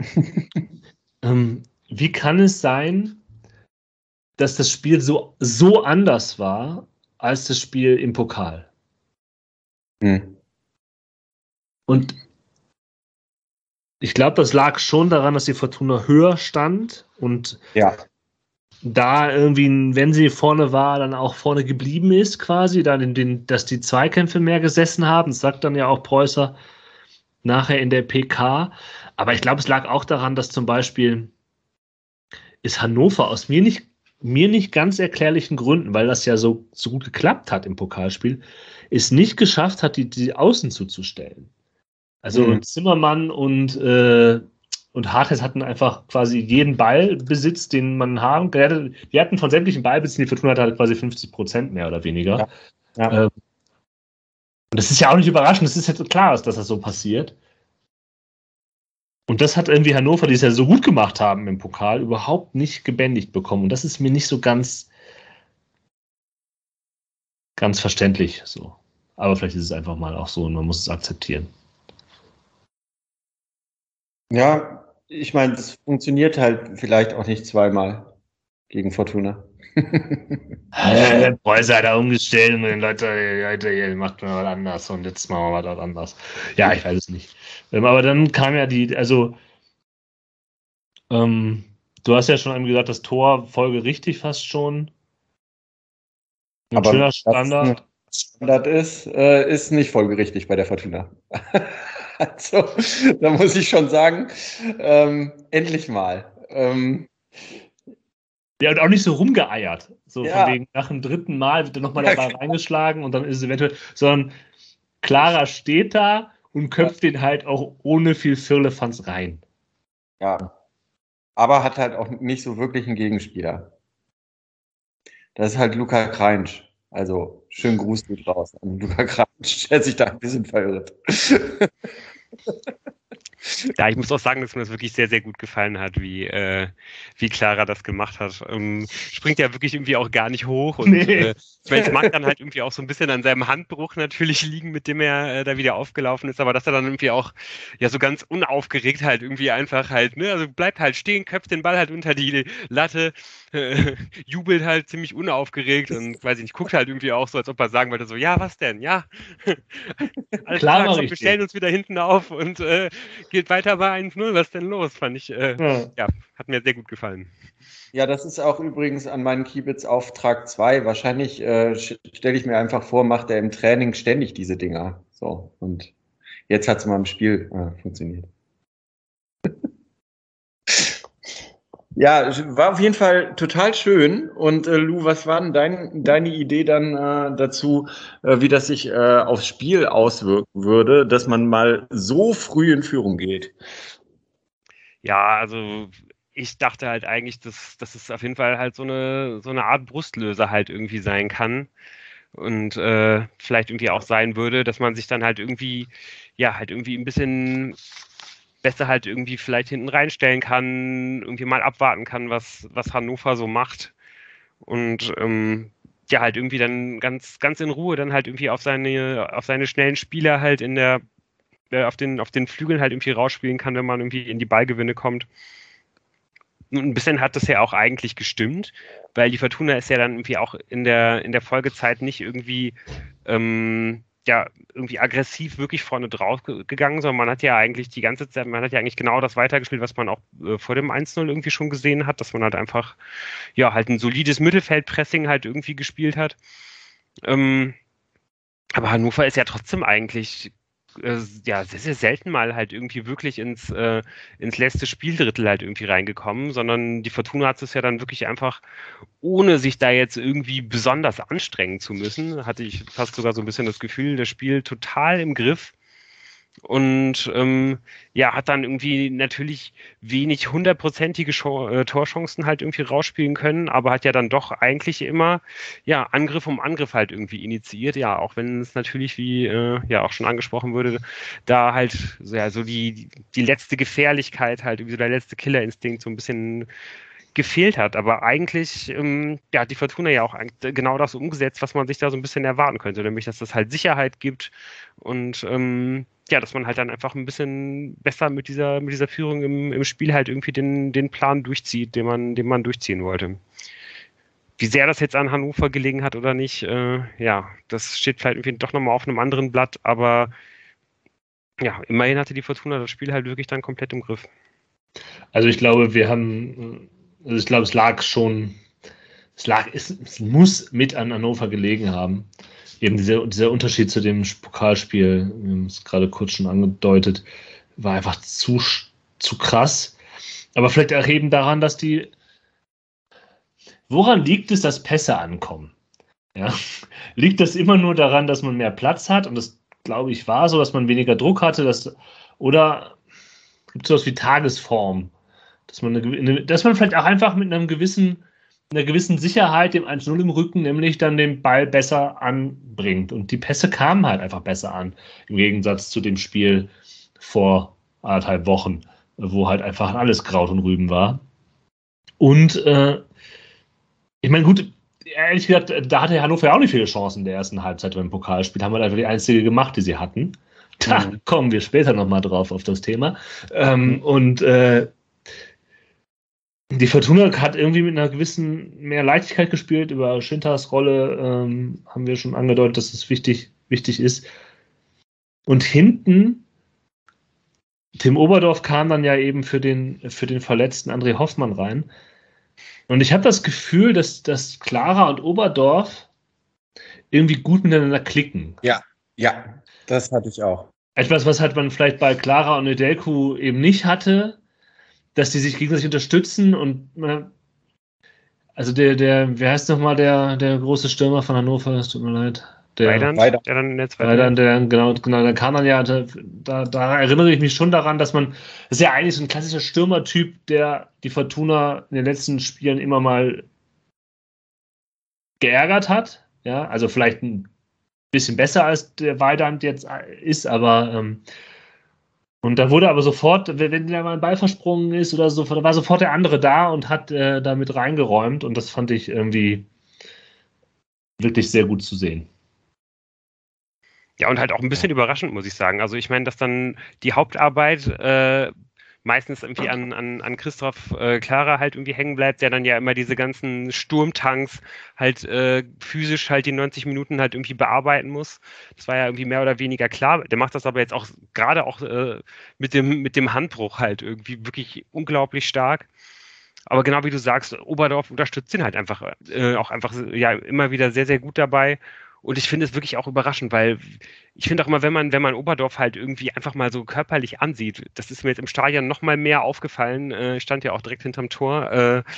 ähm, wie kann es sein, dass das Spiel so, so anders war als das Spiel im Pokal? Hm. Und ich glaube, das lag schon daran, dass die Fortuna höher stand und Ja. da irgendwie, wenn sie vorne war, dann auch vorne geblieben ist quasi, dann in den, dass die Zweikämpfe mehr gesessen haben. Das sagt dann ja auch Preußer nachher in der P K. Aber ich glaube, es lag auch daran, dass zum Beispiel ist Hannover aus mir nicht, mir nicht ganz erklärlichen Gründen, weil das ja so, so gut geklappt hat im Pokalspiel, es nicht geschafft hat, die, die Außen zuzustellen. Also Mhm. Zimmermann und äh, Und Hartes hatten einfach quasi jeden Ballbesitz, den man haben. Wir hatten von sämtlichen Ballbesitzen, die Fortuna hatte halt quasi fünfzig Prozent mehr oder weniger. Ja. Ja. Ähm, und das ist ja auch nicht überraschend, das ist jetzt klar, dass das so passiert. Und das hat irgendwie Hannover, die es ja so gut gemacht haben im Pokal, überhaupt nicht gebändigt bekommen. Und das ist mir nicht so ganz, ganz verständlich so. Aber vielleicht ist es einfach mal auch so und man muss es akzeptieren. Ja, ich meine, das funktioniert halt vielleicht auch nicht zweimal gegen Fortuna. Äh, Preußer hat er umgestellt und den Leute, Leute, ihr macht mal was anders und jetzt machen wir was anders. Ja, ich weiß es nicht. Ähm, aber dann kam ja die, also ähm, du hast ja schon einem gesagt, das Tor folgerichtig fast schon. Ein Aber schöner was Standard. ein Standard ist, äh, ist nicht folgerichtig bei der Fortuna. Also, da muss ich schon sagen, ähm, endlich mal. Ähm, Ja, und auch nicht so rumgeeiert. So Ja. von wegen, nach dem dritten Mal wird dann nochmal Ja, der Ball genau. reingeschlagen und dann ist es eventuell, sondern Clara steht da und köpft den halt auch ohne viel Firlefanz rein. ja. Aber hat halt auch nicht so wirklich einen Gegenspieler. Das ist halt Luca Kreinsch. Also, schönen Gruß geht raus an Luca Kreinsch, der sich da ein bisschen verirrt. Ja, ich muss auch sagen, dass mir das wirklich sehr, sehr gut gefallen hat, wie, äh, wie Clara das gemacht hat. Ähm, springt ja wirklich irgendwie auch gar nicht hoch. Und Nee. äh, ich meine, es mag dann halt irgendwie auch so ein bisschen an seinem Handbruch natürlich liegen, mit dem er äh, da wieder aufgelaufen ist, aber dass er dann irgendwie auch ja so ganz unaufgeregt halt irgendwie einfach halt, ne, also bleibt halt stehen, köpft den Ball halt unter die Latte, äh, jubelt halt ziemlich unaufgeregt und weiß ich nicht, guckt halt irgendwie auch so, als ob er sagen wollte, so, ja, was denn, ja. Alles Klar, klar, mach komm, ich wir stellen uns wieder hinten auf und äh, geht weiter bei eins null, was ist denn los? Fand ich, äh, Ja. ja, hat mir sehr gut gefallen. Ja, das ist auch übrigens an meinen Kiebitz Auftrag zwei. Wahrscheinlich äh, stelle ich mir einfach vor, macht er im Training ständig diese Dinger. So, und jetzt hat es mal im Spiel äh, funktioniert. Ja, war auf jeden Fall total schön. Und äh, Lou, was war denn dein, deine Idee dann äh, dazu, äh, wie das sich äh, aufs Spiel auswirken würde, dass man mal so früh in Führung geht? Ja, also ich dachte halt eigentlich, dass, dass es auf jeden Fall halt so eine, so eine Art Brustlöser halt irgendwie sein kann. Und äh, vielleicht irgendwie auch sein würde, dass man sich dann halt irgendwie, ja, halt irgendwie ein bisschen besser halt irgendwie vielleicht hinten reinstellen kann, irgendwie mal abwarten kann, was, was Hannover so macht. Und ähm, ja, halt irgendwie dann ganz, ganz in Ruhe dann halt irgendwie auf seine, auf seine schnellen Spieler halt in der, äh, auf den, auf den Flügeln halt irgendwie rausspielen kann, wenn man irgendwie in die Ballgewinne kommt. Und ein bisschen hat das ja auch eigentlich gestimmt, weil die Fortuna ist ja dann irgendwie auch in der, in der Folgezeit nicht irgendwie, ähm, ja, irgendwie aggressiv wirklich vorne drauf ge- gegangen, sondern man hat ja eigentlich die ganze Zeit, man hat ja eigentlich genau das weitergespielt, was man auch äh, vor dem eins null irgendwie schon gesehen hat, dass man halt einfach, ja, halt ein solides Mittelfeldpressing halt irgendwie gespielt hat. Ähm, aber Hannover ist ja trotzdem eigentlich äh, ja sehr, sehr selten mal halt irgendwie wirklich ins, äh, ins letzte Spieldrittel halt irgendwie reingekommen, sondern die Fortuna hat es ja dann wirklich einfach, ohne sich da jetzt irgendwie besonders anstrengen zu müssen, hatte ich fast sogar so ein bisschen das Gefühl, das Spiel total im Griff. Und ähm, ja, hat dann irgendwie natürlich wenig hundertprozentige Scho- äh, Torchancen halt irgendwie rausspielen können, aber hat ja dann doch eigentlich immer ja Angriff um Angriff halt irgendwie initiiert. Ja, auch wenn es natürlich, wie äh, ja auch schon angesprochen wurde, da halt so, ja, so die, die letzte Gefährlichkeit halt, irgendwie so der letzte Killerinstinkt so ein bisschen gefehlt hat. Aber eigentlich ähm, ja, hat die Fortuna ja auch eigentlich genau das umgesetzt, was man sich da so ein bisschen erwarten könnte, nämlich dass das halt Sicherheit gibt und ähm, ja, dass man halt dann einfach ein bisschen besser mit dieser, mit dieser Führung im, im Spiel halt irgendwie den, den Plan durchzieht, den man, den man durchziehen wollte. Wie sehr das jetzt an Hannover gelegen hat oder nicht, äh, ja, das steht vielleicht irgendwie doch nochmal auf einem anderen Blatt, aber ja, immerhin hatte die Fortuna das Spiel halt wirklich dann komplett im Griff. Also ich glaube, wir haben, also ich glaube, es lag schon, es lag, es, es muss mit an Hannover gelegen haben. Eben dieser, dieser Unterschied zu dem Pokalspiel, wir haben es gerade kurz schon angedeutet, war einfach zu, zu krass. Aber vielleicht auch eben daran, dass die, woran liegt es, dass Pässe ankommen? Ja? Liegt das immer nur daran, dass man mehr Platz hat? Und das, glaube ich, war so, dass man weniger Druck hatte, dass, oder gibt es sowas wie Tagesform? Dass man, eine, dass man vielleicht auch einfach mit einem gewissen, einer gewissen Sicherheit dem eins null im Rücken, nämlich dann den Ball besser anbringt. Und die Pässe kamen halt einfach besser an, im Gegensatz zu dem Spiel vor anderthalb Wochen, wo halt einfach alles Kraut und Rüben war. Und äh, ich meine, gut, ehrlich gesagt, da hatte Hannover ja auch nicht viele Chancen in der ersten Halbzeit beim Pokalspiel. Haben wir einfach die einzige gemacht, die sie hatten. Da mhm. kommen wir später nochmal drauf auf das Thema. Ähm, mhm. Und äh, die Fortuna hat irgendwie mit einer gewissen mehr Leichtigkeit gespielt. Über Schinters Rolle ähm, haben wir schon angedeutet, dass es wichtig, wichtig ist. Und hinten, Tim Oberdorf kam dann ja eben für den, für den verletzten André Hoffmann rein. Und ich habe das Gefühl, dass, dass Clara und Oberdorf irgendwie gut miteinander klicken. Ja, ja, das hatte ich auch. Etwas, was halt man vielleicht bei Clara und Nedelku eben nicht hatte, dass die sich gegenseitig unterstützen und man, also der, der, wie heißt nochmal der, der große Stürmer von Hannover, es tut mir leid. Der Weidand, der dann in der zweiten Weidand, der, genau, genau, der kam dann ja, da, da erinnere ich mich schon daran, dass man, das ist ja eigentlich so ein klassischer Stürmertyp, der die Fortuna in den letzten Spielen immer mal geärgert hat, ja, also vielleicht ein bisschen besser als der Weidand jetzt ist, aber ähm, und da wurde aber sofort, wenn da mal ein Ball versprungen ist oder so, da war sofort der andere da und hat äh, damit reingeräumt und das fand ich irgendwie wirklich sehr gut zu sehen. Ja, und halt auch ein bisschen überraschend, muss ich sagen. Also ich meine, dass dann die Hauptarbeit äh, meistens irgendwie an, an, an Christoph äh, Clara halt irgendwie hängen bleibt, der dann ja immer diese ganzen Sturmtanks halt äh, physisch halt die neunzig Minuten halt irgendwie bearbeiten muss. Das war ja irgendwie mehr oder weniger klar. Der macht das aber jetzt auch gerade auch äh, mit dem, mit dem Handbruch halt irgendwie wirklich unglaublich stark. Aber genau wie du sagst, Oberdorf unterstützt ihn halt einfach äh, auch einfach ja immer wieder sehr, sehr gut dabei. Und ich finde es wirklich auch überraschend, weil ich finde auch immer, wenn man, wenn man Oberdorf halt irgendwie einfach mal so körperlich ansieht, das ist mir jetzt im Stadion noch mal mehr aufgefallen, äh, stand ja auch direkt hinterm Tor, äh,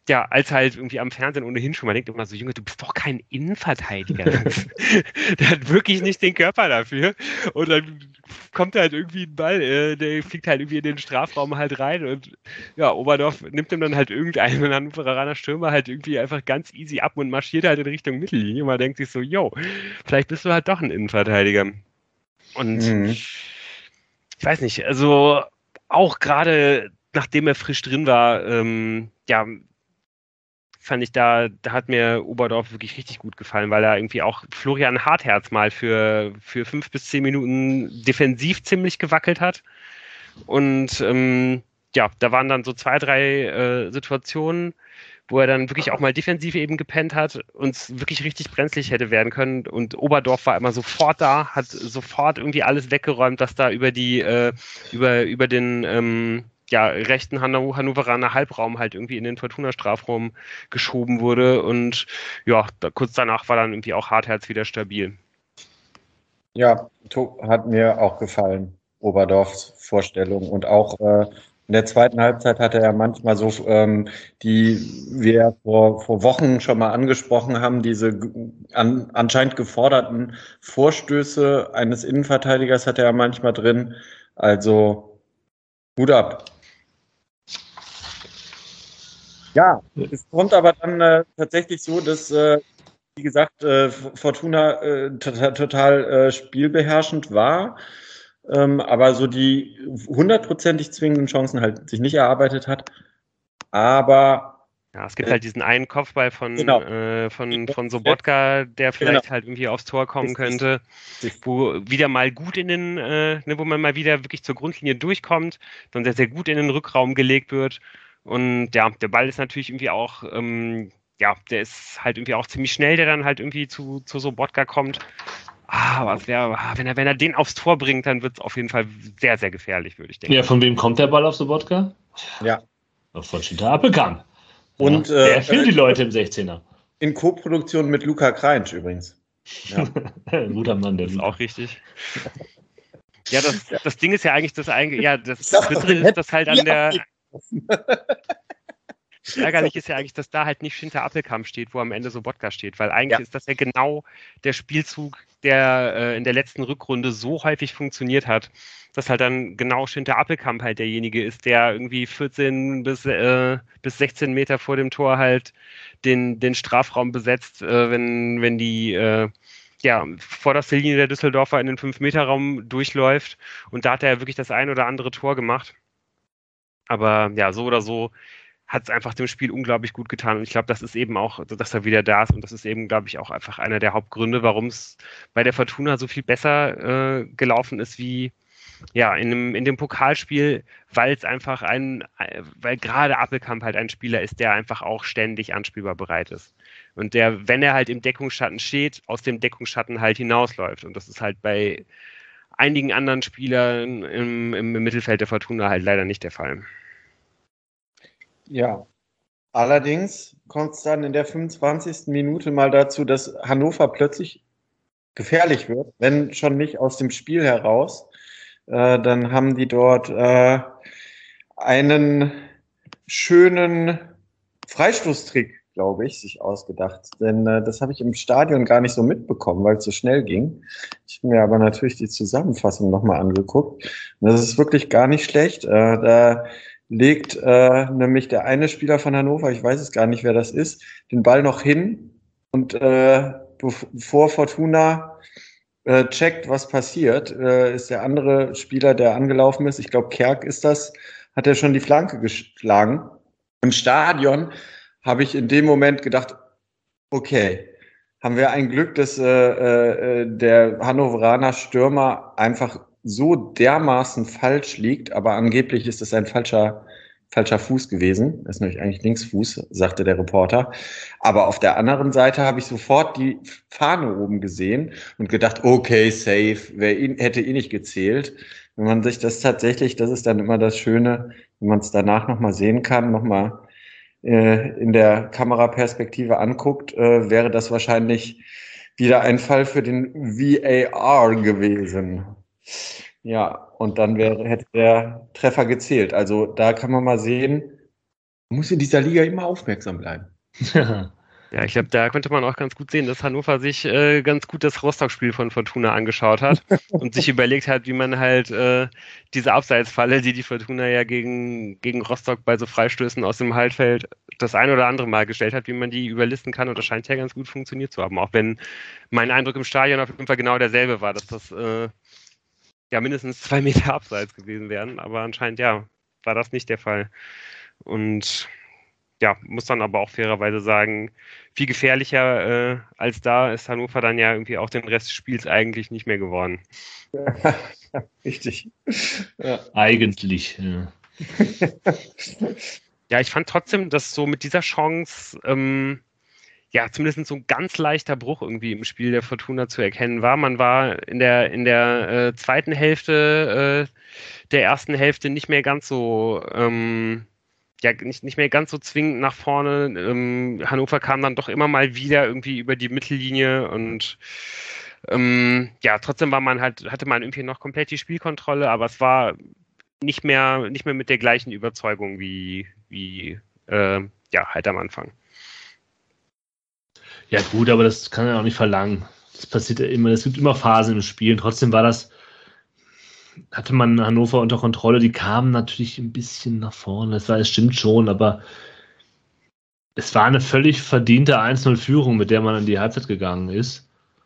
ja, als halt irgendwie am Fernsehen ohnehin schon, man denkt immer so, Junge, du bist doch kein Innenverteidiger. Der hat wirklich nicht den Körper dafür. Und dann kommt halt irgendwie ein Ball, äh, der fliegt halt irgendwie in den Strafraum halt rein und ja, Oberdorf nimmt ihm dann halt irgendeinen Hannoveraner Stürmer halt irgendwie einfach ganz easy ab und marschiert halt in Richtung Mittellinie. Man denkt sich so, yo, vielleicht bist du halt doch ein Innenverteidiger. Und mhm. ich weiß nicht, also auch gerade nachdem er frisch drin war, ähm, ja, fand ich da, da hat mir Oberdorf wirklich richtig gut gefallen, weil er irgendwie auch Florian Hartherz mal für, für fünf bis zehn Minuten defensiv ziemlich gewackelt hat. Und ähm, ja, da waren dann so zwei, drei äh, Situationen, wo er dann wirklich auch mal defensiv eben gepennt hat und es wirklich richtig brenzlig hätte werden können. Und Oberdorf war immer sofort da, hat sofort irgendwie alles weggeräumt, was da über die, äh, über, über den ähm, ja, rechten Hanno- Hannoveraner Halbraum halt irgendwie in den Fortuna-Strafraum geschoben wurde. Und ja, da, kurz danach war dann irgendwie auch Hartherz wieder stabil. Ja, hat mir auch gefallen, Oberdorfs Vorstellung. Und auch äh, in der zweiten Halbzeit hatte er manchmal so, ähm, die wir vor, vor Wochen schon mal angesprochen haben, diese an, anscheinend geforderten Vorstöße eines Innenverteidigers hatte er manchmal drin. Also Hut ab. Ja, es kommt aber dann äh, tatsächlich so, dass, äh, wie gesagt, äh, Fortuna äh, total, total äh, spielbeherrschend war, ähm, aber so die hundertprozentig zwingenden Chancen halt sich nicht erarbeitet hat. Aber ja, es gibt äh, halt diesen einen Kopfball von, genau. äh, von, von Sobotka, der vielleicht genau. halt irgendwie aufs Tor kommen könnte, wo wieder mal gut in den, äh, ne, wo man mal wieder wirklich zur Grundlinie durchkommt, dann sehr, sehr gut in den Rückraum gelegt wird. Und ja, der Ball ist natürlich irgendwie auch, ähm, ja, der ist halt irgendwie auch ziemlich schnell, der dann halt irgendwie zu, zu Sobotka kommt. Ah, aber es wäre, wenn er, wenn er den aufs Tor bringt, dann wird es auf jeden Fall sehr, sehr gefährlich, würde ich denken. Ja, von wem kommt der Ball auf Sobotka? Ja. Von Schinter Appelkamp. Und ja, der äh, filmt die Leute im sechzehner. In Co-Produktion mit Luca Kreinsch übrigens. Ja. Guter Mann, der das ist auch richtig. Ja, das, das Ding ist ja eigentlich das eigentlich, ja, das Bittere ist, dass halt an der. Ärgerlich ist ja eigentlich, dass da halt nicht Schinter Appelkamp steht, wo am Ende Sobotka steht, weil eigentlich ja. ist das ja genau der Spielzug, der äh, in der letzten Rückrunde so häufig funktioniert hat, dass halt dann genau Schinter Appelkamp halt derjenige ist, der irgendwie vierzehn bis, äh, bis sechzehn Meter vor dem Tor halt den, den Strafraum besetzt, äh, wenn, wenn die äh, ja, vorderste Linie der Düsseldorfer in den fünf Meter Raum durchläuft. Und da hat er ja wirklich das ein oder andere Tor gemacht. Aber ja, so oder so hat es einfach dem Spiel unglaublich gut getan. Und ich glaube, das ist eben auch, dass er wieder da ist. Und das ist eben, glaube ich, auch einfach einer der Hauptgründe, warum es bei der Fortuna so viel besser äh, gelaufen ist wie ja in dem, in dem Pokalspiel, weil es einfach ein, weil gerade Appelkamp halt ein Spieler ist, der einfach auch ständig anspielbar bereit ist. Und der, wenn er halt im Deckungsschatten steht, aus dem Deckungsschatten halt hinausläuft. Und das ist halt bei einigen anderen Spielern im, im Mittelfeld der Fortuna halt leider nicht der Fall. Ja, allerdings kommt es dann in der fünfundzwanzigsten Minute mal dazu, dass Hannover plötzlich gefährlich wird, wenn schon nicht aus dem Spiel heraus. Äh, dann haben die dort äh, einen schönen Freistoßtrick, glaube ich, sich ausgedacht. Denn äh, das habe ich im Stadion gar nicht so mitbekommen, weil es so schnell ging. Ich habe mir aber natürlich die Zusammenfassung nochmal angeguckt. Und das ist wirklich gar nicht schlecht. Äh, da legt äh, nämlich der eine Spieler von Hannover, ich weiß es gar nicht, wer das ist, den Ball noch hin und äh, bevor Fortuna äh, checkt, was passiert, äh, ist der andere Spieler, der angelaufen ist, ich glaube Kerk ist das, hat er schon die Flanke geschlagen. Im Stadion habe ich in dem Moment gedacht, okay, haben wir ein Glück, dass äh, äh, der Hannoveraner Stürmer einfach so dermaßen falsch liegt, aber angeblich ist es ein falscher, falscher Fuß gewesen. Das ist nämlich eigentlich Linksfuß, sagte der Reporter. Aber auf der anderen Seite habe ich sofort die Fahne oben gesehen und gedacht, okay, safe, wer ihn, hätte eh nicht gezählt. Wenn man sich das tatsächlich, das ist dann immer das Schöne, wenn man es danach nochmal sehen kann, nochmal äh, in der Kameraperspektive anguckt, äh, wäre das wahrscheinlich wieder ein Fall für den V A R gewesen. Ja, und dann wäre, hätte der Treffer gezählt. Also da kann man mal sehen, Man muss in dieser Liga immer aufmerksam bleiben. Ja, ich glaube, da konnte man auch ganz gut sehen, dass Hannover sich äh, ganz gut das Rostock-Spiel von Fortuna angeschaut hat und sich überlegt hat, wie man halt äh, diese Abseitsfalle, die die Fortuna ja gegen, gegen Rostock bei so Freistößen aus dem Halbfeld das ein oder andere Mal gestellt hat, wie man die überlisten kann. Und das scheint ja ganz gut funktioniert zu haben. Auch wenn mein Eindruck im Stadion auf jeden Fall genau derselbe war, dass das äh, ja mindestens zwei Meter abseits gewesen wären. Aber anscheinend, ja, war das nicht der Fall. Und ja, muss dann aber auch fairerweise sagen, viel gefährlicher äh, als da ist Hannover dann ja irgendwie auch den Rest des Spiels eigentlich nicht mehr geworden. Richtig. Ja. Eigentlich, ja. Ja, ich fand trotzdem, dass so mit dieser Chance ähm, ja zumindest so ein ganz leichter Bruch irgendwie im Spiel der Fortuna zu erkennen war. Man war in der, in der äh, zweiten Hälfte äh, der ersten Hälfte nicht mehr ganz so ähm, ja, nicht, nicht mehr ganz so zwingend nach vorne. Ähm, Hannover kam dann doch immer mal wieder irgendwie über die Mittellinie und ähm, ja, trotzdem war man halt, hatte man irgendwie noch komplett die Spielkontrolle, aber es war nicht mehr, nicht mehr mit der gleichen Überzeugung wie, wie äh, ja, halt am Anfang. Ja, gut, aber das kann er auch nicht verlangen. Das passiert ja immer, es gibt immer Phasen im Spiel. Trotzdem war das, hatte man Hannover unter Kontrolle, die kamen natürlich ein bisschen nach vorne, das, war, das stimmt schon, aber es war eine völlig verdiente eins null Führung, mit der man in die Halbzeit gegangen ist.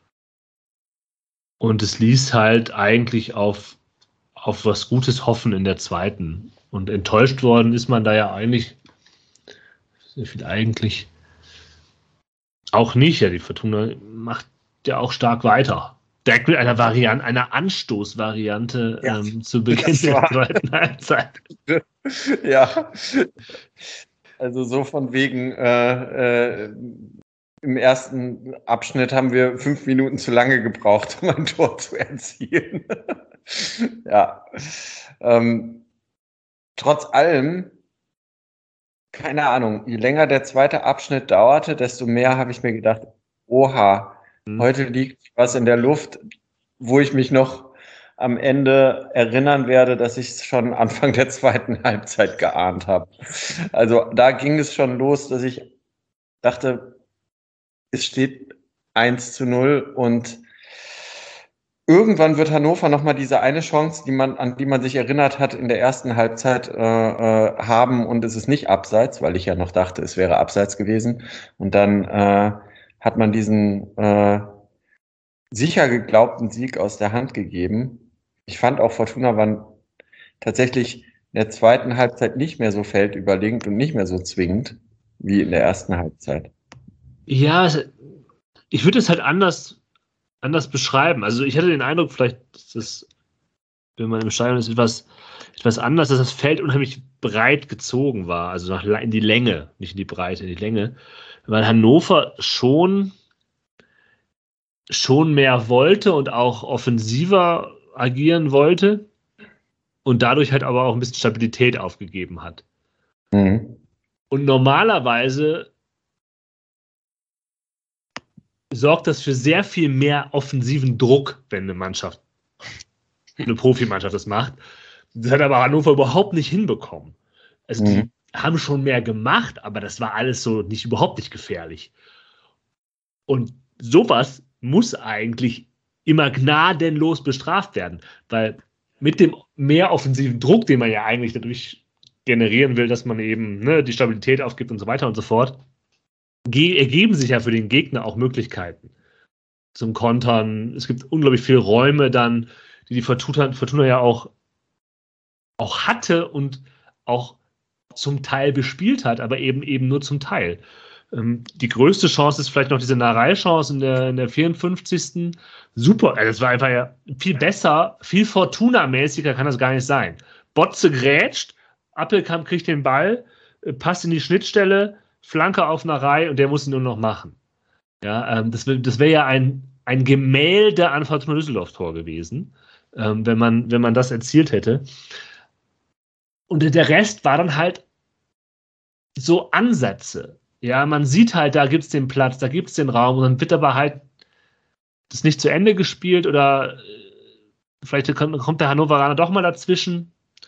Und es ließ halt eigentlich auf, auf was Gutes hoffen in der zweiten. Und enttäuscht worden ist man da ja eigentlich, sehr viel eigentlich auch nicht. Ja, die Fortuna macht ja auch stark weiter. Direkt mit einer Variante, einer Anstoßvariante ja, ähm, zu Beginn der zweiten Halbzeit. Ja, also so von wegen, äh, äh, im ersten Abschnitt haben wir fünf Minuten zu lange gebraucht, um ein Tor zu erzielen. Ja, ähm, trotz allem, keine Ahnung, je länger der zweite Abschnitt dauerte, desto mehr habe ich mir gedacht, oha, heute liegt was in der Luft, wo ich mich noch am Ende erinnern werde, dass ich es schon Anfang der zweiten Halbzeit geahnt habe. Also da ging es schon los, dass ich dachte, es steht eins zu null und irgendwann wird Hannover nochmal diese eine Chance, die man, an die man sich erinnert hat, in der ersten Halbzeit äh, äh, haben und es ist nicht abseits, weil ich ja noch dachte, es wäre abseits gewesen. Und dann äh, hat man diesen äh, sicher geglaubten Sieg aus der Hand gegeben. Ich fand auch, Fortuna war tatsächlich in der zweiten Halbzeit nicht mehr so feldüberlegend und nicht mehr so zwingend wie in der ersten Halbzeit. Ja, ich würde es halt anders, anders beschreiben. Also ich hatte den Eindruck, vielleicht ist das, wenn man im Stadion ist, etwas, etwas anders, dass das Feld unheimlich breit gezogen war, also nach, in die Länge, nicht in die Breite, in die Länge, weil Hannover schon schon mehr wollte und auch offensiver agieren wollte und dadurch halt aber auch ein bisschen Stabilität aufgegeben hat. Mhm. Und normalerweise sorgt das für sehr viel mehr offensiven Druck, wenn eine Mannschaft, eine Profimannschaft das macht. Das hat aber Hannover überhaupt nicht hinbekommen. Also mhm. die haben schon mehr gemacht, aber das war alles so nicht überhaupt nicht gefährlich. Und sowas muss eigentlich immer gnadenlos bestraft werden, weil mit dem mehr offensiven Druck, den man ja eigentlich dadurch generieren will, dass man eben ne, die Stabilität aufgibt und so weiter und so fort, ge- ergeben sich ja für den Gegner auch Möglichkeiten zum Kontern. Es gibt unglaublich viele Räume dann, die die Fortuna, Fortuna ja auch, auch hatte und auch zum Teil bespielt hat, aber eben eben nur zum Teil. Die größte Chance ist vielleicht noch diese Narei-Chance in der, in der vierundfünfzigsten Super, also das war einfach ja viel besser, viel Fortuna-mäßiger kann das gar nicht sein. Botze grätscht, Appelkamp kriegt den Ball, passt in die Schnittstelle, Flanke auf Narei und der muss ihn nur noch machen. Ja, ähm, das, das wäre ja ein, ein Gemälde an Fortuna Düsseldorf-Tor gewesen, ähm, wenn man, wenn man das erzielt hätte. Und der Rest war dann halt so Ansätze. Ja, man sieht halt, da gibt es den Platz, da gibt es den Raum und dann wird aber halt das nicht zu Ende gespielt oder vielleicht kommt der Hannoveraner doch mal dazwischen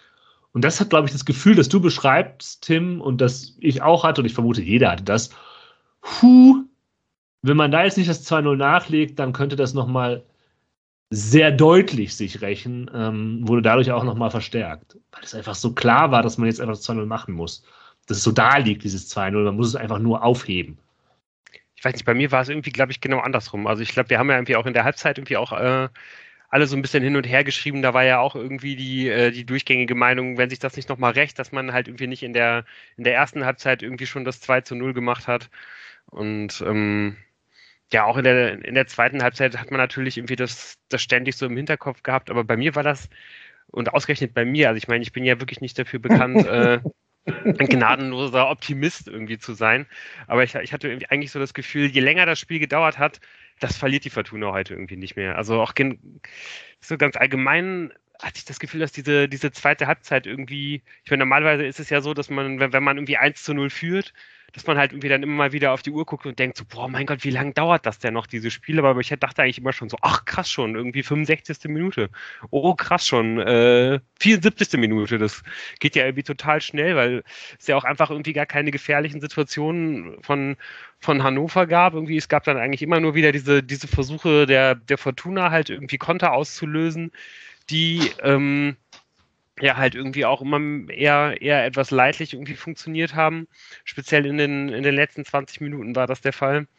Und das hat, glaube ich, das Gefühl, das du beschreibst, Tim, und das ich auch hatte, und ich vermute, jeder hatte das. Puh, wenn man da jetzt nicht das zwei null nachlegt, dann könnte das nochmal sehr deutlich sich rächen, ähm, wurde dadurch auch nochmal verstärkt. Weil es einfach so klar war, dass man jetzt einfach das zwei null machen muss. Dass es so da liegt, dieses zwei null, man muss es einfach nur aufheben. Ich weiß nicht, bei mir war es irgendwie, glaube ich, genau andersrum. Also ich glaube, wir haben ja irgendwie auch in der Halbzeit irgendwie auch äh, alle so ein bisschen hin und her geschrieben. Da war ja auch irgendwie die, äh, die durchgängige Meinung, wenn sich das nicht nochmal rächt, dass man halt irgendwie nicht in der, in der ersten Halbzeit irgendwie schon das zwei zu null gemacht hat. Und ähm, ja, auch in der, in der zweiten Halbzeit hat man natürlich irgendwie das, das ständig so im Hinterkopf gehabt. Aber bei mir war das, und ausgerechnet bei mir, also ich meine, ich bin ja wirklich nicht dafür bekannt, äh, ein gnadenloser Optimist irgendwie zu sein. Aber ich, ich hatte irgendwie eigentlich so das Gefühl, je länger das Spiel gedauert hat, das verliert die Fortuna heute irgendwie nicht mehr. Also auch gen- so ganz allgemein hatte ich das Gefühl, dass diese, diese zweite Halbzeit irgendwie, ich meine, normalerweise ist es ja so, dass man, wenn, wenn man irgendwie eins zu null führt, dass man halt irgendwie dann immer mal wieder auf die Uhr guckt und denkt so, boah, mein Gott, wie lange dauert das denn noch, dieses Spiel? Aber ich dachte eigentlich immer schon so, ach krass schon, irgendwie fünfundsechzigste Minute. Oh, krass schon, äh, vierundsiebzigste Minute. Das geht ja irgendwie total schnell, weil es ja auch einfach irgendwie gar keine gefährlichen Situationen von, von Hannover gab. Irgendwie, es gab dann eigentlich immer nur wieder diese, diese Versuche der, der Fortuna halt irgendwie Konter auszulösen, die ähm, ja halt irgendwie auch immer eher, eher etwas leidlich irgendwie funktioniert haben. Speziell in den, in den letzten zwanzig Minuten war das der Fall.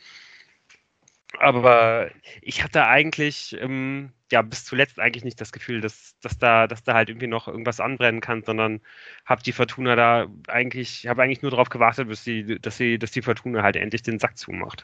Aber ich hatte eigentlich, ähm, ja, bis zuletzt eigentlich nicht das Gefühl, dass, dass da, dass da halt irgendwie noch irgendwas anbrennen kann, sondern habe die Fortuna da eigentlich, habe eigentlich nur darauf gewartet, bis sie, dass sie, dass die Fortuna halt endlich den Sack zumacht.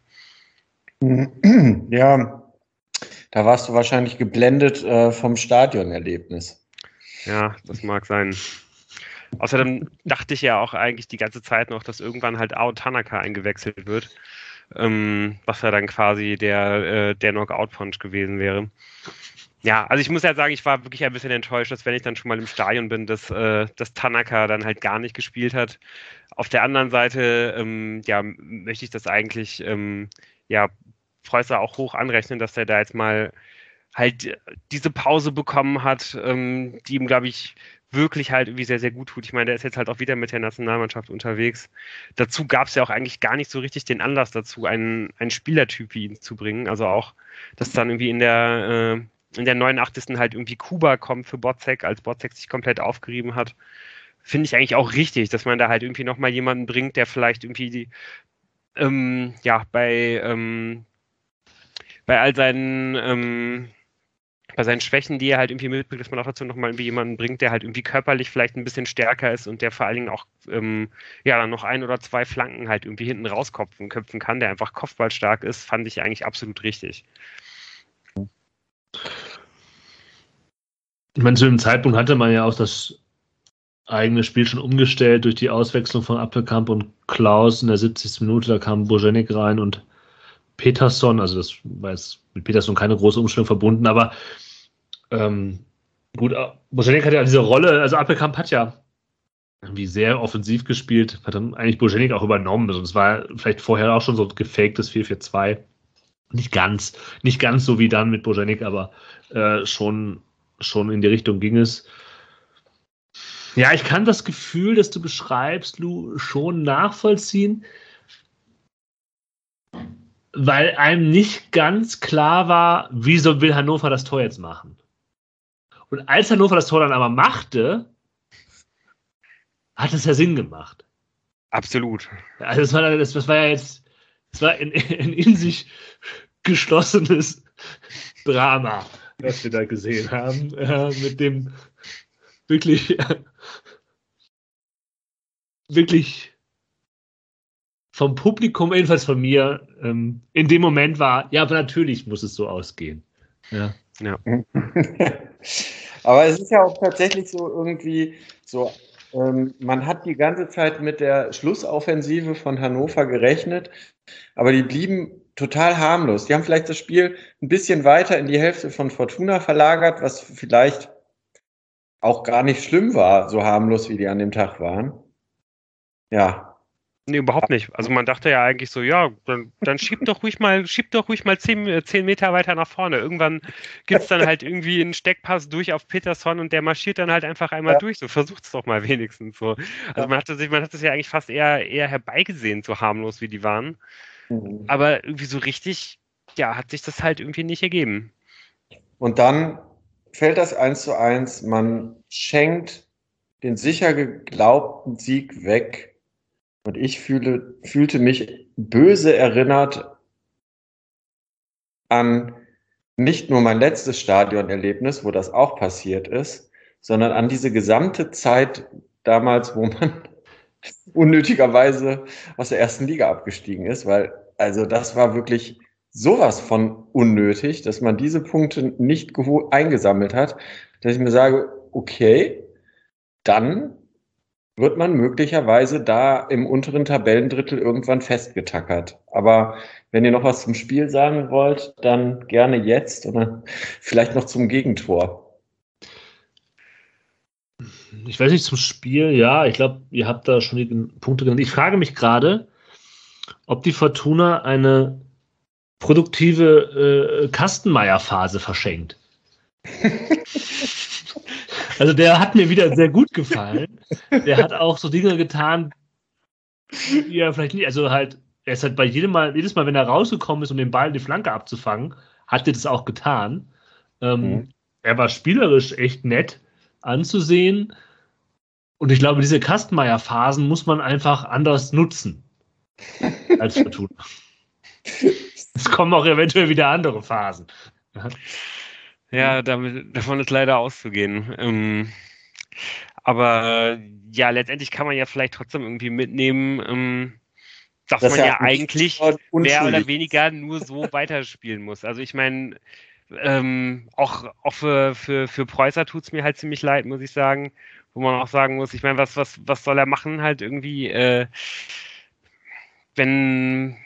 Ja, da warst du wahrscheinlich geblendet äh, vom Stadionerlebnis. Ja, das mag sein. Außerdem dachte ich ja auch eigentlich die ganze Zeit noch, dass irgendwann halt Ao Tanaka eingewechselt wird, ähm, was ja dann quasi der, äh, der Knockout-Punch gewesen wäre. Ja, also ich muss ja sagen, ich war wirklich ein bisschen enttäuscht, dass wenn ich dann schon mal im Stadion bin, dass, äh, dass Tanaka dann halt gar nicht gespielt hat. Auf der anderen Seite, ähm, ja, möchte ich das eigentlich, ähm, ja, Preußer auch hoch anrechnen, dass er da jetzt mal halt diese Pause bekommen hat, ähm, die ihm, glaube ich, wirklich halt irgendwie sehr, sehr gut tut. Ich meine, der ist jetzt halt auch wieder mit der Nationalmannschaft unterwegs. Dazu gab es ja auch eigentlich gar nicht so richtig den Anlass dazu, einen, einen Spielertyp wie ihn zu bringen. Also auch, dass dann irgendwie in der, äh, in der neunundachtzigsten halt irgendwie Kuba kommt für Botzek, als Botzek sich komplett aufgerieben hat. Finde ich eigentlich auch richtig, dass man da halt irgendwie nochmal jemanden bringt, der vielleicht irgendwie die, ähm, ja, bei, ähm, bei all seinen, ähm, bei seinen Schwächen, die er halt irgendwie mitbringt, dass man auch dazu nochmal irgendwie jemanden bringt, der halt irgendwie körperlich vielleicht ein bisschen stärker ist und der vor allen Dingen auch ähm, ja dann noch ein oder zwei Flanken halt irgendwie hinten rauskopfen köpfen kann, der einfach kopfballstark ist, fand ich eigentlich absolut richtig. Ich meine, zu dem Zeitpunkt hatte man ja auch das eigene Spiel schon umgestellt durch die Auswechslung von Appelkamp und Klaus in der siebzigsten Minute. Da kam Boženik rein und Peterson, also das war jetzt mit Peterson keine große Umstellung verbunden, aber ähm, gut, Boženik hat ja diese Rolle, also Appelkamp hat ja irgendwie sehr offensiv gespielt, hat dann eigentlich Boženik auch übernommen. Also das war vielleicht vorher auch schon so ein gefaktes vier vier zwei. Nicht ganz, nicht ganz so wie dann mit Boženik, aber äh, schon, schon in die Richtung ging es. Ja, ich kann das Gefühl, das du beschreibst, Lou, schon nachvollziehen, weil einem nicht ganz klar war, wieso will Hannover das Tor jetzt machen. Und als Hannover das Tor dann aber machte, hat es ja Sinn gemacht. Absolut. Also das war, das, das war ja jetzt, das war ein, ein in sich geschlossenes Drama, das wir da gesehen haben, äh, mit dem wirklich, äh, wirklich vom Publikum, jedenfalls von mir, ähm, in dem Moment war, ja, aber natürlich muss es so ausgehen. Ja. Ja. Aber es ist ja auch tatsächlich so irgendwie so, ähm, man hat die ganze Zeit mit der Schlussoffensive von Hannover gerechnet, aber die blieben total harmlos. Die haben vielleicht das Spiel ein bisschen weiter in die Hälfte von Fortuna verlagert, was vielleicht auch gar nicht schlimm war, so harmlos wie die an dem Tag waren. Ja. Nee, überhaupt nicht. Also man dachte ja eigentlich so, ja, dann, dann schiebt doch ruhig mal, schiebt doch ruhig mal zehn, äh, zehn Meter weiter nach vorne. Irgendwann gibt's dann halt irgendwie einen Steckpass durch auf Peterson und der marschiert dann halt einfach einmal Ja. durch. So versucht's doch mal wenigstens so. Also man hatte sich, man hat das ja eigentlich fast eher, eher herbeigesehen, so harmlos wie die waren. Mhm. Aber irgendwie so richtig, ja, hat sich das halt irgendwie nicht ergeben. Und dann fällt das eins zu eins. Man schenkt den sicher geglaubten Sieg weg. Und ich fühle, fühlte mich böse erinnert an nicht nur mein letztes Stadionerlebnis, wo das auch passiert ist, sondern an diese gesamte Zeit damals, wo man unnötigerweise aus der ersten Liga abgestiegen ist, weil also das war wirklich sowas von unnötig, dass man diese Punkte nicht geho- eingesammelt hat, dass ich mir sage, okay, dann wird man möglicherweise da im unteren Tabellendrittel irgendwann festgetackert. Aber wenn ihr noch was zum Spiel sagen wollt, dann gerne jetzt oder vielleicht noch zum Gegentor. Ich weiß nicht, zum Spiel, ja, ich glaube, ihr habt da schon die Punkte genannt. Ich frage mich gerade, ob die Fortuna eine produktive äh, Kastenmeier-Phase verschenkt. Also der hat mir wieder sehr gut gefallen. Der hat auch so Dinge getan, die er vielleicht nicht, also halt, er ist halt bei jedem Mal, jedes Mal, wenn er rausgekommen ist, um den Ball die Flanke abzufangen, hat er das auch getan. Ähm, Mhm. Er war spielerisch echt nett anzusehen. Und ich glaube, diese Kastenmeier-Phasen muss man einfach anders nutzen als Fortuna. Es kommen auch eventuell wieder andere Phasen. Ja, damit, davon ist leider auszugehen. Ähm, aber ja, letztendlich kann man ja vielleicht trotzdem irgendwie mitnehmen, ähm, dass Das man ist ja eigentlich mehr oder unschuldig. weniger nur so weiterspielen muss. Also ich meine, ähm, auch, auch für, für, für Preußer tut's mir halt ziemlich leid, muss ich sagen. Wo man auch sagen muss, ich meine, was, was, was soll er machen? Halt irgendwie, äh, wenn,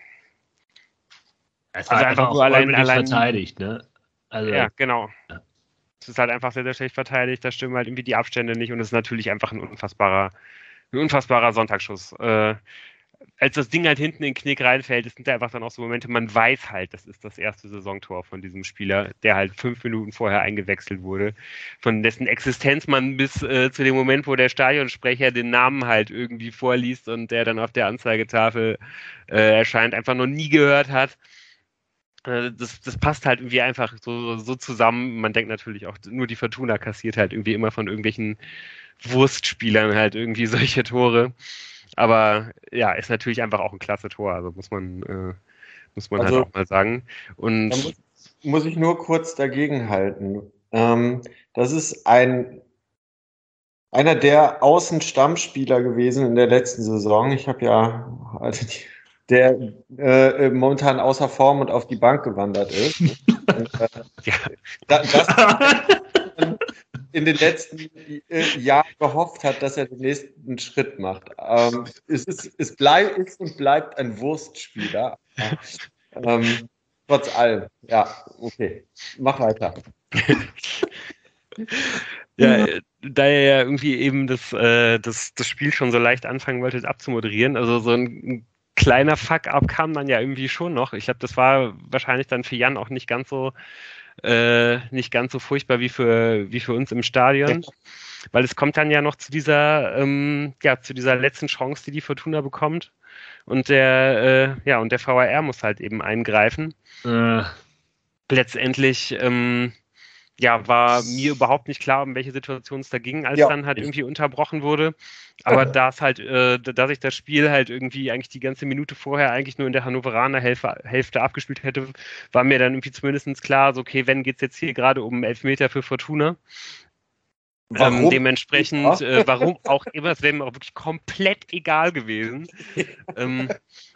Es war also einfach einfach nur auch allein, räumlich allein, verteidigt, ne? Also, ja, genau. ja. Es ist halt einfach sehr, sehr schlecht verteidigt, da stimmen halt irgendwie die Abstände nicht und es ist natürlich einfach ein unfassbarer, ein unfassbarer Sonntagsschuss. Äh, als das Ding halt hinten in den Knick reinfällt, das sind da einfach dann auch so Momente, man weiß halt, das ist das erste Saisontor von diesem Spieler, der halt fünf Minuten vorher eingewechselt wurde, von dessen Existenz man bis äh, zu dem Moment, wo der Stadionsprecher den Namen halt irgendwie vorliest und der dann auf der Anzeigetafel äh, erscheint, einfach noch nie gehört hat. Äh, Das, das passt halt irgendwie einfach so, so zusammen. Man denkt natürlich auch, nur die Fortuna kassiert halt irgendwie immer von irgendwelchen Wurstspielern halt irgendwie solche Tore. Aber ja, ist natürlich einfach auch ein klasse Tor, also muss man, äh, muss man halt Also auch mal sagen. da Und muss, muss ich nur kurz dagegenhalten. Ähm, das ist ein, einer der Außenstammspieler gewesen in der letzten Saison. Ich habe ja, also die, der äh, momentan außer Form und auf die Bank gewandert ist. Und, äh, ja, da, das in den letzten äh, Jahren gehofft hat, dass er den nächsten Schritt macht. Ähm, es, ist, es bleibt ist und bleibt ein Wurstspieler. Ähm, trotz allem. Ja, okay. Mach weiter. ja, da er ja irgendwie eben das, äh, das, das Spiel schon so leicht anfangen wollte abzumoderieren, also so ein kleiner Fuck-up kam dann ja irgendwie schon noch. Ich glaube, das war wahrscheinlich dann für Jan auch nicht ganz so äh, nicht ganz so furchtbar wie für, wie für uns im Stadion. Weil es kommt dann ja noch zu dieser, ähm, ja, zu dieser letzten Chance, die die Fortuna bekommt. Und der, äh, ja, und der V A R muss halt eben eingreifen. Äh, Letztendlich, ähm, ja, war mir überhaupt nicht klar, um welche Situation es da ging, als Ja. dann halt irgendwie unterbrochen wurde. Aber da es halt, äh, da sich das Spiel halt irgendwie eigentlich die ganze Minute vorher eigentlich nur in der Hannoveraner Hälfte, Hälfte abgespielt hätte, war mir dann irgendwie zumindest klar, so, okay, wenn geht's jetzt hier gerade um Elfmeter für Fortuna. Warum? Ähm, dementsprechend, äh, warum auch immer, es wäre mir auch wirklich komplett egal gewesen. ähm,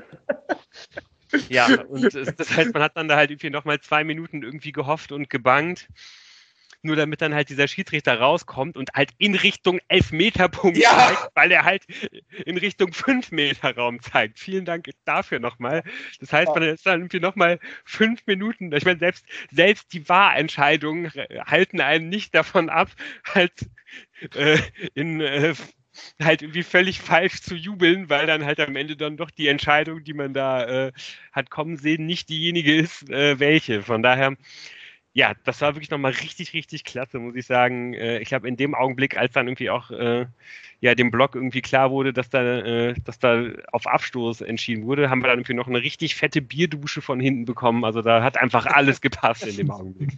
ja, und es, das heißt, man hat dann da halt irgendwie nochmal zwei Minuten irgendwie gehofft und gebangt, nur damit dann halt dieser Schiedsrichter rauskommt und halt in Richtung Elfmeterpunkt Ja. zeigt, weil er halt in Richtung fünf Meter Raum zeigt. Vielen Dank dafür nochmal. Das heißt, man ist dann irgendwie nochmal fünf Minuten, ich meine, selbst, selbst die V A R-Entscheidungen halten einen nicht davon ab, halt äh, in äh, halt irgendwie völlig falsch zu jubeln, weil dann halt am Ende dann doch die Entscheidung, die man da äh, hat kommen sehen, nicht diejenige ist, äh, welche. Von daher, ja, das war wirklich nochmal richtig, richtig klasse, muss ich sagen. Äh, ich habe in dem Augenblick, als dann irgendwie auch äh, ja, dem Block irgendwie klar wurde, dass da, äh, dass da auf Abstoß entschieden wurde, haben wir dann irgendwie noch eine richtig fette Bierdusche von hinten bekommen. Also da hat einfach alles gepasst in dem Augenblick.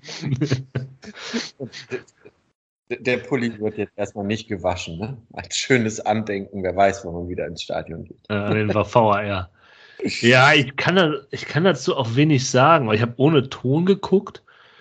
Der Pulli wird jetzt erstmal nicht gewaschen, ne? Als schönes Andenken, wer weiß, wann man wieder ins Stadion geht. An den V A R. Ja, ich kann, da, ich kann dazu auch wenig sagen, weil ich habe ohne Ton geguckt.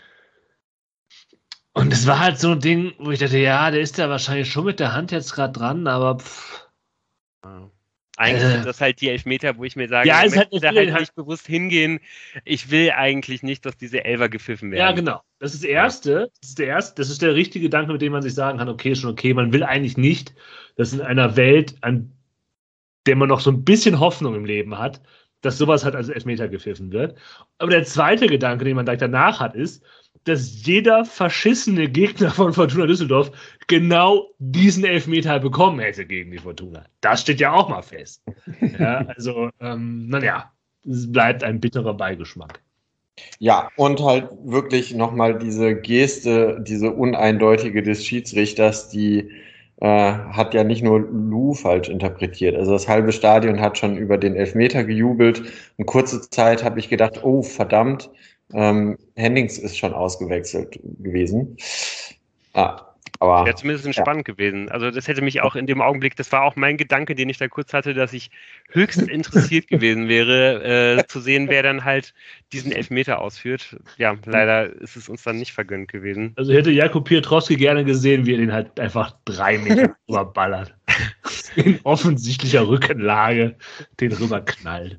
Und es war halt so ein Ding, wo ich dachte, ja, der ist da wahrscheinlich schon mit der Hand jetzt gerade dran, aber pff. Eigentlich Äh. sind das halt die Elfmeter, wo ich mir sage, Ja, ich ist halt möchte nicht da halt halt- nicht bewusst hingehen. Ich will eigentlich nicht, dass diese Elfer gepfiffen werden. Ja, genau. Das ist das Erste. Das ist der erste, das ist der richtige Gedanke, mit dem man sich sagen kann, okay, ist schon okay. Man will eigentlich nicht, dass in einer Welt, an der man noch so ein bisschen Hoffnung im Leben hat, dass sowas halt als Elfmeter gepfiffen wird. Aber der zweite Gedanke, den man gleich danach hat, ist, dass jeder verschissene Gegner von Fortuna Düsseldorf genau diesen Elfmeter bekommen hätte gegen die Fortuna. Das steht ja auch mal fest. Ja, also, ähm, naja, es bleibt ein bitterer Beigeschmack. Ja, und halt wirklich nochmal diese Geste, diese uneindeutige des Schiedsrichters, die äh, hat ja nicht nur Lou falsch interpretiert. Also das halbe Stadion hat schon über den Elfmeter gejubelt. Und kurze Zeit habe ich gedacht, oh verdammt, ähm, Hennings ist schon ausgewechselt gewesen. Ah, aber Wäre zumindest ja. spannend gewesen. Also das hätte mich auch in dem Augenblick, das war auch mein Gedanke, den ich da kurz hatte, dass ich höchst interessiert gewesen wäre, äh, zu sehen, wer dann halt diesen Elfmeter ausführt. Ja, leider ist es uns dann nicht vergönnt gewesen. Also ich hätte Jakub Pietrowski gerne gesehen, wie er den halt einfach drei Meter überballert. In offensichtlicher Rückenlage den rüberknallt.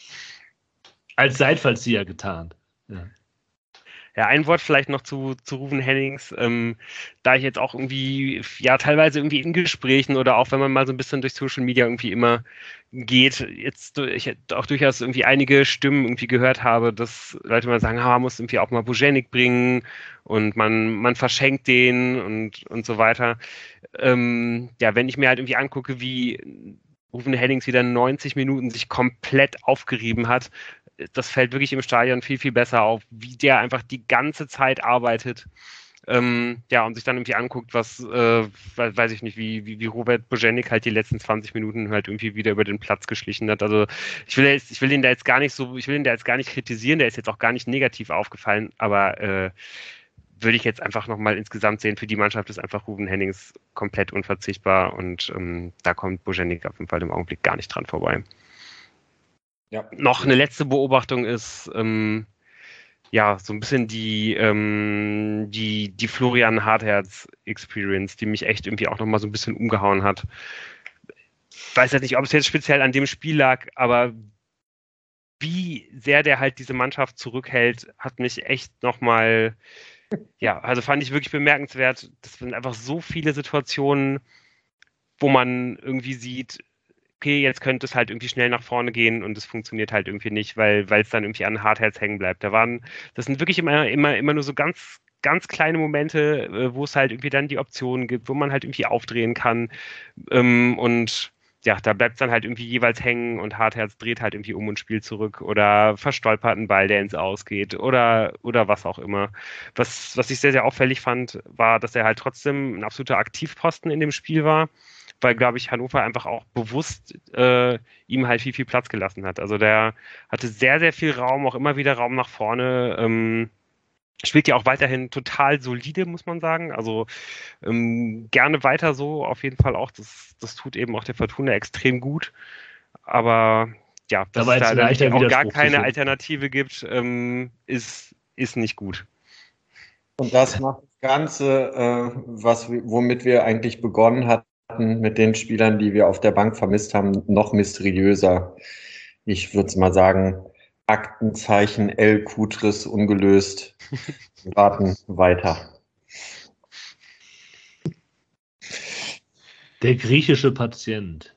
Als Seitfallzieher getarnt. Ja. Ja, ein Wort vielleicht noch zu, zu Ruven Hennings, ähm, da ich jetzt auch irgendwie, ja, teilweise irgendwie in Gesprächen oder auch wenn man mal so ein bisschen durch Social Media irgendwie immer geht, jetzt ich auch durchaus irgendwie einige Stimmen irgendwie gehört habe, dass Leute mal sagen, ah, man muss irgendwie auch mal Boženik bringen und man, man verschenkt den und, und so weiter. Ähm, ja, wenn ich mir halt irgendwie angucke, wie Ruven Hennings wieder neunzig Minuten sich komplett aufgerieben hat, das fällt wirklich im Stadion viel, viel besser auf, wie der einfach die ganze Zeit arbeitet. Ähm, ja, und sich dann irgendwie anguckt, was, äh, weiß ich nicht, wie, wie, wie Robert Boženik halt die letzten zwanzig Minuten halt irgendwie wieder über den Platz geschlichen hat. Also ich will jetzt, ich will ihn da jetzt gar nicht so, ich will ihn da jetzt gar nicht kritisieren, der ist jetzt auch gar nicht negativ aufgefallen, aber äh, würde ich jetzt einfach nochmal insgesamt sehen, für die Mannschaft ist einfach Ruven Hennings komplett unverzichtbar und ähm, da kommt Boženik auf jeden Fall im Augenblick gar nicht dran vorbei. Ja. Noch eine letzte Beobachtung ist, ähm, ja, so ein bisschen die, ähm, die, die Florian Hartherz-Experience, die mich echt irgendwie auch nochmal so ein bisschen umgehauen hat. Ich weiß jetzt nicht, ob es jetzt speziell an dem Spiel lag, aber wie sehr der halt diese Mannschaft zurückhält, hat mich echt nochmal, ja, also fand ich wirklich bemerkenswert. Das sind einfach so viele Situationen, wo man irgendwie sieht, okay, jetzt könnte es halt irgendwie schnell nach vorne gehen und es funktioniert halt irgendwie nicht, weil weil es dann irgendwie an Hartherz hängen bleibt. Da waren, das sind wirklich immer, immer, immer nur so ganz, ganz kleine Momente, wo es halt irgendwie dann die Optionen gibt, wo man halt irgendwie aufdrehen kann. Und ja, da bleibt es dann halt irgendwie jeweils hängen und Hartherz dreht halt irgendwie um und spielt zurück oder verstolpert einen Ball, der ins Aus geht oder, oder was auch immer. Was, was ich sehr, sehr auffällig fand, war, dass er halt trotzdem ein absoluter Aktivposten in dem Spiel war, weil, glaube ich, Hannover einfach auch bewusst äh, ihm halt viel, viel Platz gelassen hat. Also der hatte sehr, sehr viel Raum, auch immer wieder Raum nach vorne. Ähm, spielt ja auch weiterhin total solide, muss man sagen. Also ähm, gerne weiter so, auf jeden Fall auch. Das, das tut eben auch der Fortuna extrem gut. Aber ja, dass Aber es da jetzt dann auch gar Widerspruch zu keine finden. Alternative gibt, ähm, ist, ist nicht gut. Und das macht das Ganze, äh, was, wir- womit wir eigentlich begonnen hatten, mit den Spielern, die wir auf der Bank vermisst haben, noch mysteriöser. Ich würde mal sagen, Aktenzeichen L. Kutris ungelöst. Wir warten weiter. Der griechische Patient.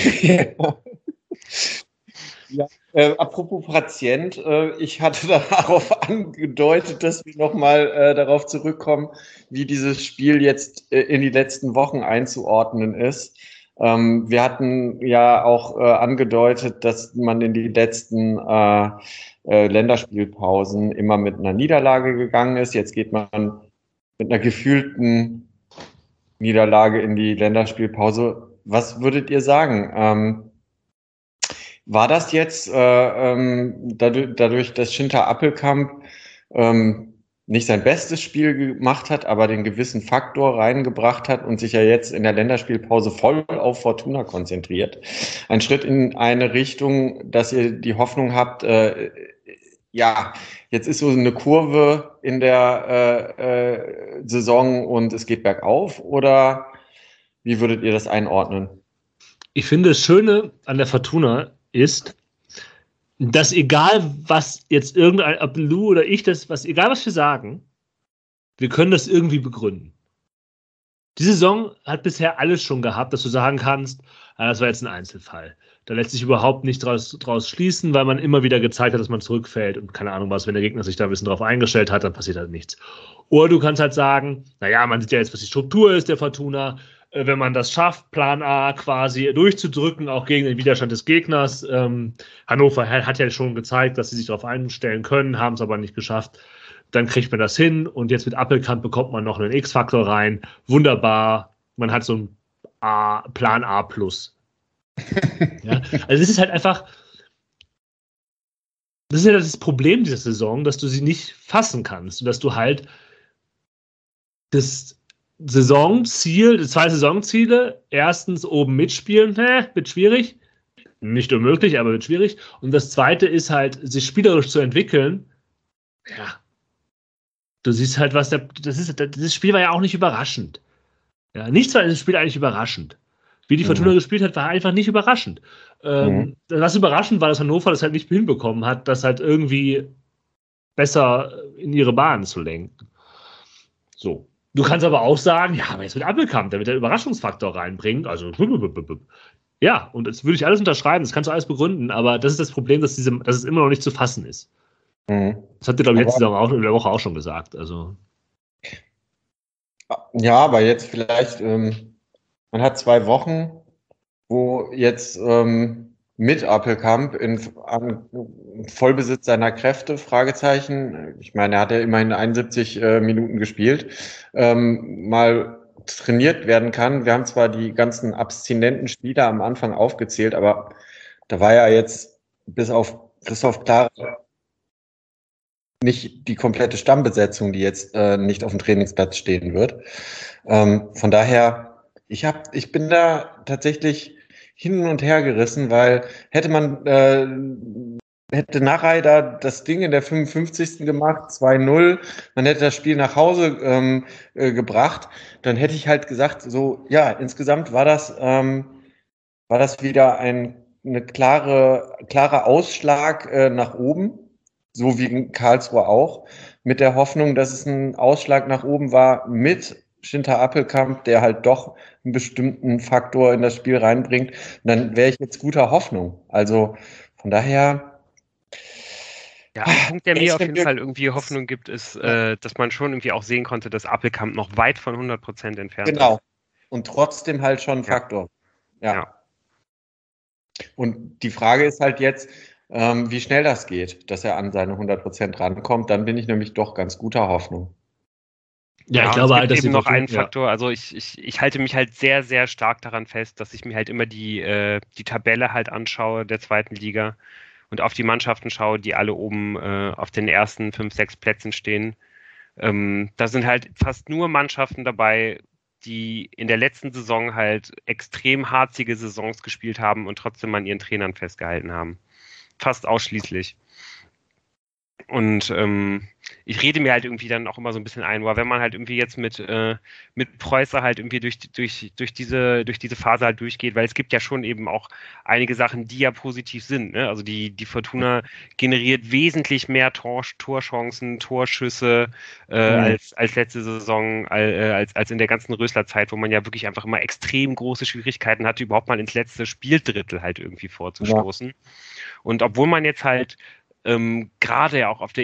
Ja, äh, apropos Patient, äh, ich hatte darauf angedeutet, dass wir nochmal äh, darauf zurückkommen, wie dieses Spiel jetzt äh, in die letzten Wochen einzuordnen ist. Ähm, wir hatten ja auch äh, angedeutet, dass man in die letzten äh, äh, Länderspielpausen immer mit einer Niederlage gegangen ist. Jetzt geht man mit einer gefühlten Niederlage in die Länderspielpause. Was würdet ihr sagen? Ähm, war das jetzt äh, ähm, dadurch, dadurch, dass Schinter Appelkamp ähm, nicht sein bestes Spiel gemacht hat, aber den gewissen Faktor reingebracht hat und sich ja jetzt in der Länderspielpause voll auf Fortuna konzentriert? Ein Schritt in eine Richtung, dass ihr die Hoffnung habt, äh, ja, jetzt ist so eine Kurve in der äh, äh, Saison und es geht bergauf, oder wie würdet ihr das einordnen? Ich finde, das Schöne an der Fortuna ist, dass egal was jetzt irgendein, ob Lou oder ich das, was, egal was wir sagen, wir können das irgendwie begründen. Die Saison hat bisher alles schon gehabt, dass du sagen kannst, ah, das war jetzt ein Einzelfall. Da lässt sich überhaupt nicht draus, draus schließen, weil man immer wieder gezeigt hat, dass man zurückfällt und keine Ahnung was, wenn der Gegner sich da ein bisschen drauf eingestellt hat, dann passiert halt nichts. Oder du kannst halt sagen, naja, man sieht ja jetzt, was die Struktur ist der Fortuna, wenn man das schafft, Plan A quasi durchzudrücken, auch gegen den Widerstand des Gegners. Ähm, Hannover hat ja schon gezeigt, dass sie sich darauf einstellen können, haben es aber nicht geschafft. Dann kriegt man das hin und jetzt mit Appelkamp bekommt man noch einen X-Faktor rein. Wunderbar. Man hat so ein A, Plan A plus. Ja? Also das ist halt einfach, das ist ja das Problem dieser Saison, dass du sie nicht fassen kannst und dass du halt das Saisonziel, zwei Saisonziele, erstens oben mitspielen, hä, wird schwierig, nicht unmöglich, aber wird schwierig. Und das zweite ist halt, sich spielerisch zu entwickeln. Ja, du siehst halt, was der, das ist, das Spiel war ja auch nicht überraschend. Ja, nichts war in dem Spiel eigentlich überraschend. Wie die Fortuna mhm. gespielt hat, war einfach nicht überraschend. Ähm, mhm. Was überraschend war, dass Hannover das halt nicht hinbekommen hat, das halt irgendwie besser in ihre Bahn zu lenken. So. Du kannst aber auch sagen, ja, aber jetzt mit Appelkamp, der wird der Überraschungsfaktor reinbringen. Also, ja, und das würde ich alles unterschreiben, das kannst du alles begründen, aber das ist das Problem, dass, diese, dass es immer noch nicht zu fassen ist. Mhm. Das habt ihr, glaube ich, letzte Saison auch, in der Woche auch schon gesagt. Also. Ja, aber jetzt vielleicht, ähm, man hat zwei Wochen, wo jetzt ähm, mit Appelkamp in, an Vollbesitz seiner Kräfte, Fragezeichen, ich meine, er hat ja immerhin einundsiebzig äh, Minuten gespielt, ähm, mal trainiert werden kann. Wir haben zwar die ganzen abstinenten Spieler am Anfang aufgezählt, aber da war ja jetzt bis auf Christoph Klar nicht die komplette Stammbesetzung, die jetzt äh, nicht auf dem Trainingsplatz stehen wird. Ähm, von daher, ich hab, ich bin da tatsächlich hin und her gerissen, weil hätte man äh, hätte Narei da das Ding in der fünfundfünfzigsten gemacht, zwei null, man hätte das Spiel nach Hause ähm, äh, gebracht, dann hätte ich halt gesagt, so, ja, insgesamt war das ähm, war das wieder ein eine klare klarer Ausschlag äh, nach oben, so wie in Karlsruhe auch, mit der Hoffnung, dass es ein Ausschlag nach oben war mit Schinter Appelkamp, der halt doch einen bestimmten Faktor in das Spiel reinbringt. Und dann wäre ich jetzt guter Hoffnung. Also von daher. Ja, ein Punkt, der mir auf jeden Fall irgendwie Hoffnung gibt, ist, äh, dass man schon irgendwie auch sehen konnte, dass Appelkamp noch weit von hundert Prozent entfernt genau. ist. Genau. Und trotzdem halt schon ein Faktor. Ja. ja. Und die Frage ist halt jetzt, ähm, wie schnell das geht, dass er an seine hundert Prozent rankommt. Dann bin ich nämlich doch ganz guter Hoffnung. Ja, ja, ich glaube halt, dass eben noch einen Faktor, ja. also ich, ich, ich halte mich halt sehr, sehr stark daran fest, dass ich mir halt immer die, äh, die Tabelle halt anschaue der zweiten Liga und auf die Mannschaften schaue, die alle oben äh, auf den ersten fünf, sechs Plätzen stehen. Ähm, da sind halt fast nur Mannschaften dabei, die in der letzten Saison halt extrem harzige Saisons gespielt haben und trotzdem an ihren Trainern festgehalten haben. Fast ausschließlich. Und ähm, ich rede mir halt irgendwie dann auch immer so ein bisschen ein, weil wenn man halt irgendwie jetzt mit, äh, mit Preußer halt irgendwie durch, durch, durch, diese, durch diese Phase halt durchgeht, weil es gibt ja schon eben auch einige Sachen, die ja positiv sind. Ne? Also die, die Fortuna generiert wesentlich mehr Tor, Torchancen, Torschüsse äh, mhm. als, als letzte Saison, äh, als, als in der ganzen Rösler-Zeit, wo man ja wirklich einfach immer extrem große Schwierigkeiten hatte, überhaupt mal ins letzte Spieldrittel halt irgendwie vorzustoßen. Ja. Und obwohl man jetzt halt Ähm, gerade ja auch auf der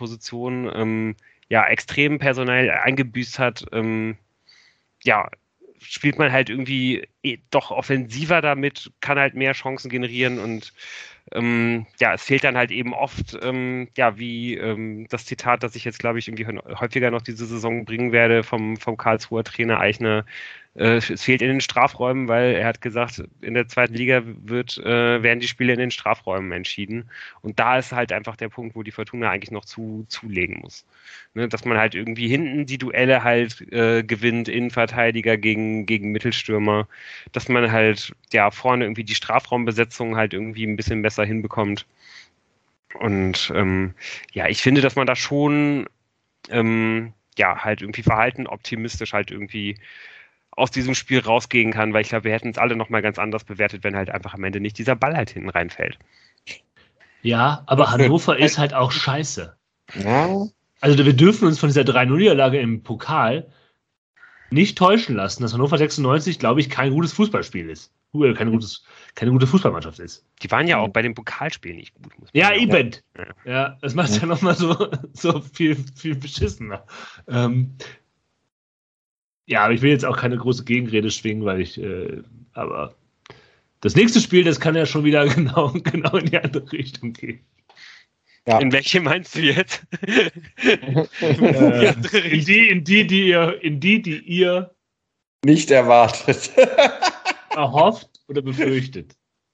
Innenverteidigerposition ähm, ja extrem personell eingebüßt hat, ähm, ja, spielt man halt irgendwie doch offensiver damit, kann halt mehr Chancen generieren und ähm, ja, es fehlt dann halt eben oft, ähm, ja, wie ähm, das Zitat, das ich jetzt, glaube ich, irgendwie häufiger noch diese Saison bringen werde vom, vom Karlsruher Trainer Eichner. Äh, es fehlt in den Strafräumen, weil er hat gesagt, in der zweiten Liga wird, äh, werden die Spiele in den Strafräumen entschieden. Und da ist halt einfach der Punkt, wo die Fortuna eigentlich noch zu, zulegen muss. Ne, dass man halt irgendwie hinten die Duelle halt äh, gewinnt, Innenverteidiger gegen, gegen Mittelstürmer, dass man halt ja vorne irgendwie die Strafraumbesetzung halt irgendwie ein bisschen besser hinbekommt. Und ähm, ja, ich finde, dass man da schon ähm, ja halt irgendwie verhalten optimistisch halt irgendwie aus diesem Spiel rausgehen kann, weil ich glaube, wir hätten es alle nochmal ganz anders bewertet, wenn halt einfach am Ende nicht dieser Ball halt hinten reinfällt. Ja, aber Hannover ist halt auch scheiße. Ja. Also wir dürfen uns von dieser drei null Niederlage im Pokal nicht täuschen lassen, dass Hannover sechsundneunzig, glaube ich, kein gutes Fußballspiel ist. Kein gutes, keine gute Fußballmannschaft ist. Die waren ja auch bei dem Pokalspiel nicht gut. Muss ja, sagen. eben. Ja. Ja, das macht es ja nochmal so, so viel, viel beschissener. Ähm, ja, aber ich will jetzt auch keine große Gegenrede schwingen, weil ich, äh, aber das nächste Spiel, das kann ja schon wieder genau, genau in die andere Richtung gehen. Ja. In welche meinst du jetzt? äh, in die, in die, die ihr, in die, die ihr nicht erwartet, erhofft oder befürchtet.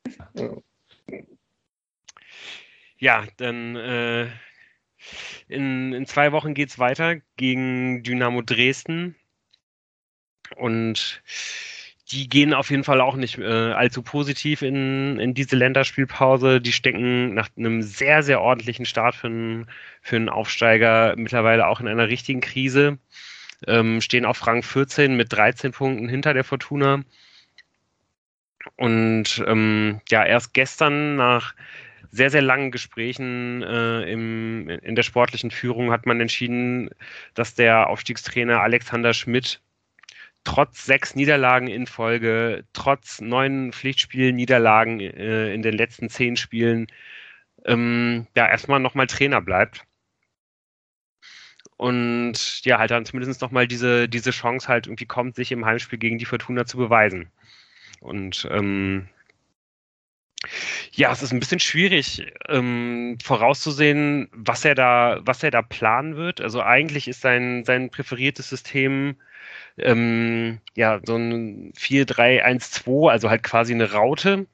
Ja, dann äh, in, in zwei Wochen geht's weiter gegen Dynamo Dresden und die gehen auf jeden Fall auch nicht äh, allzu positiv in, in diese Länderspielpause. Die stecken nach einem sehr, sehr ordentlichen Start für einen, für einen Aufsteiger mittlerweile auch in einer richtigen Krise. Ähm, stehen auf Rang vierzehn mit dreizehn Punkten hinter der Fortuna. Und ähm, ja, erst gestern nach sehr, sehr langen Gesprächen äh, im, in der sportlichen Führung hat man entschieden, dass der Aufstiegstrainer Alexander Schmidt trotz sechs Niederlagen in Folge, trotz neun Pflichtspielniederlagen äh, in den letzten zehn Spielen, ähm, ja, erstmal nochmal Trainer bleibt. Und ja, halt dann zumindest nochmal diese, diese Chance halt irgendwie kommt, sich im Heimspiel gegen die Fortuna zu beweisen. Und ähm, ja, es ist ein bisschen schwierig ähm, vorauszusehen, was er da, was er da planen wird. Also eigentlich ist sein, sein präferiertes System ähm, ja so ein vier drei eins zwei, also halt quasi eine Raute.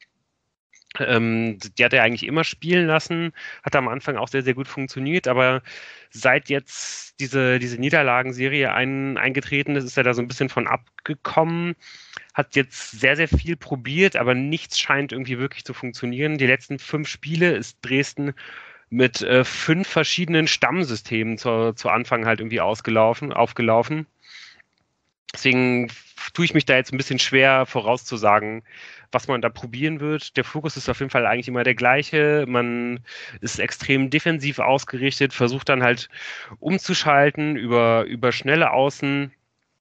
Ähm, die hat er eigentlich immer spielen lassen, hat am Anfang auch sehr, sehr gut funktioniert, aber seit jetzt diese, diese Niederlagenserie ein, eingetreten ist, ist er da so ein bisschen von abgekommen, hat jetzt sehr, sehr viel probiert, aber nichts scheint irgendwie wirklich zu funktionieren. Die letzten fünf Spiele ist Dresden mit äh, fünf verschiedenen Stammsystemen zu, zu Anfang halt irgendwie ausgelaufen, aufgelaufen. Deswegen tue ich mich da jetzt ein bisschen schwer vorauszusagen, was man da probieren wird. Der Fokus ist auf jeden Fall eigentlich immer der gleiche. Man ist extrem defensiv ausgerichtet, versucht dann halt umzuschalten über, über schnelle Außen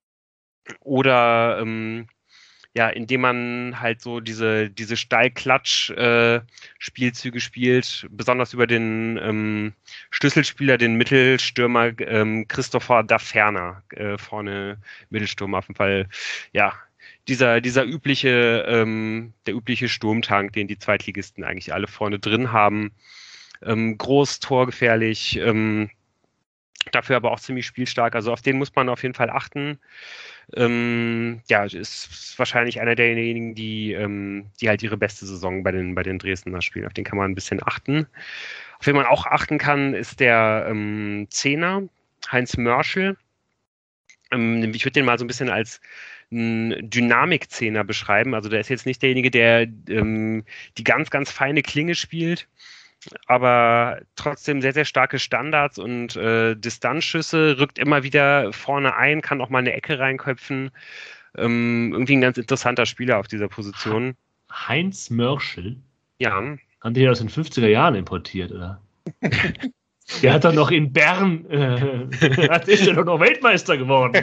oder ähm, ja, indem man halt so diese, diese Steil-Klatsch-Spielzüge äh, spielt, besonders über den ähm, Schlüsselspieler, den Mittelstürmer ähm, Christopher Daferner, äh, vorne Mittelstürmer, auf jeden Fall, ja, dieser, dieser übliche, ähm, der übliche Sturmtank, den die Zweitligisten eigentlich alle vorne drin haben. Ähm, groß, torgefährlich, ähm, dafür aber auch ziemlich spielstark. Also auf den muss man auf jeden Fall achten. Ähm, ja, ist wahrscheinlich einer derjenigen, die, ähm, die halt ihre beste Saison bei den, bei den Dresdner spielen. Auf den kann man ein bisschen achten. Auf den man auch achten kann, ist der ähm, Zehner, Heinz Mörschel. Ähm, ich würde den mal so ein bisschen als einen Dynamik-Zehner beschreiben. Also der ist jetzt nicht derjenige, der ähm, die ganz, ganz feine Klinge spielt, aber trotzdem sehr, sehr starke Standards und äh, Distanzschüsse, rückt immer wieder vorne ein, kann auch mal eine Ecke reinköpfen. Ähm, irgendwie ein ganz interessanter Spieler auf dieser Position. Heinz Mörschel? Ja. Haben die aus den fünfziger Jahren importiert, oder? Der hat doch noch in Bern, äh, ist ja doch noch Weltmeister geworden.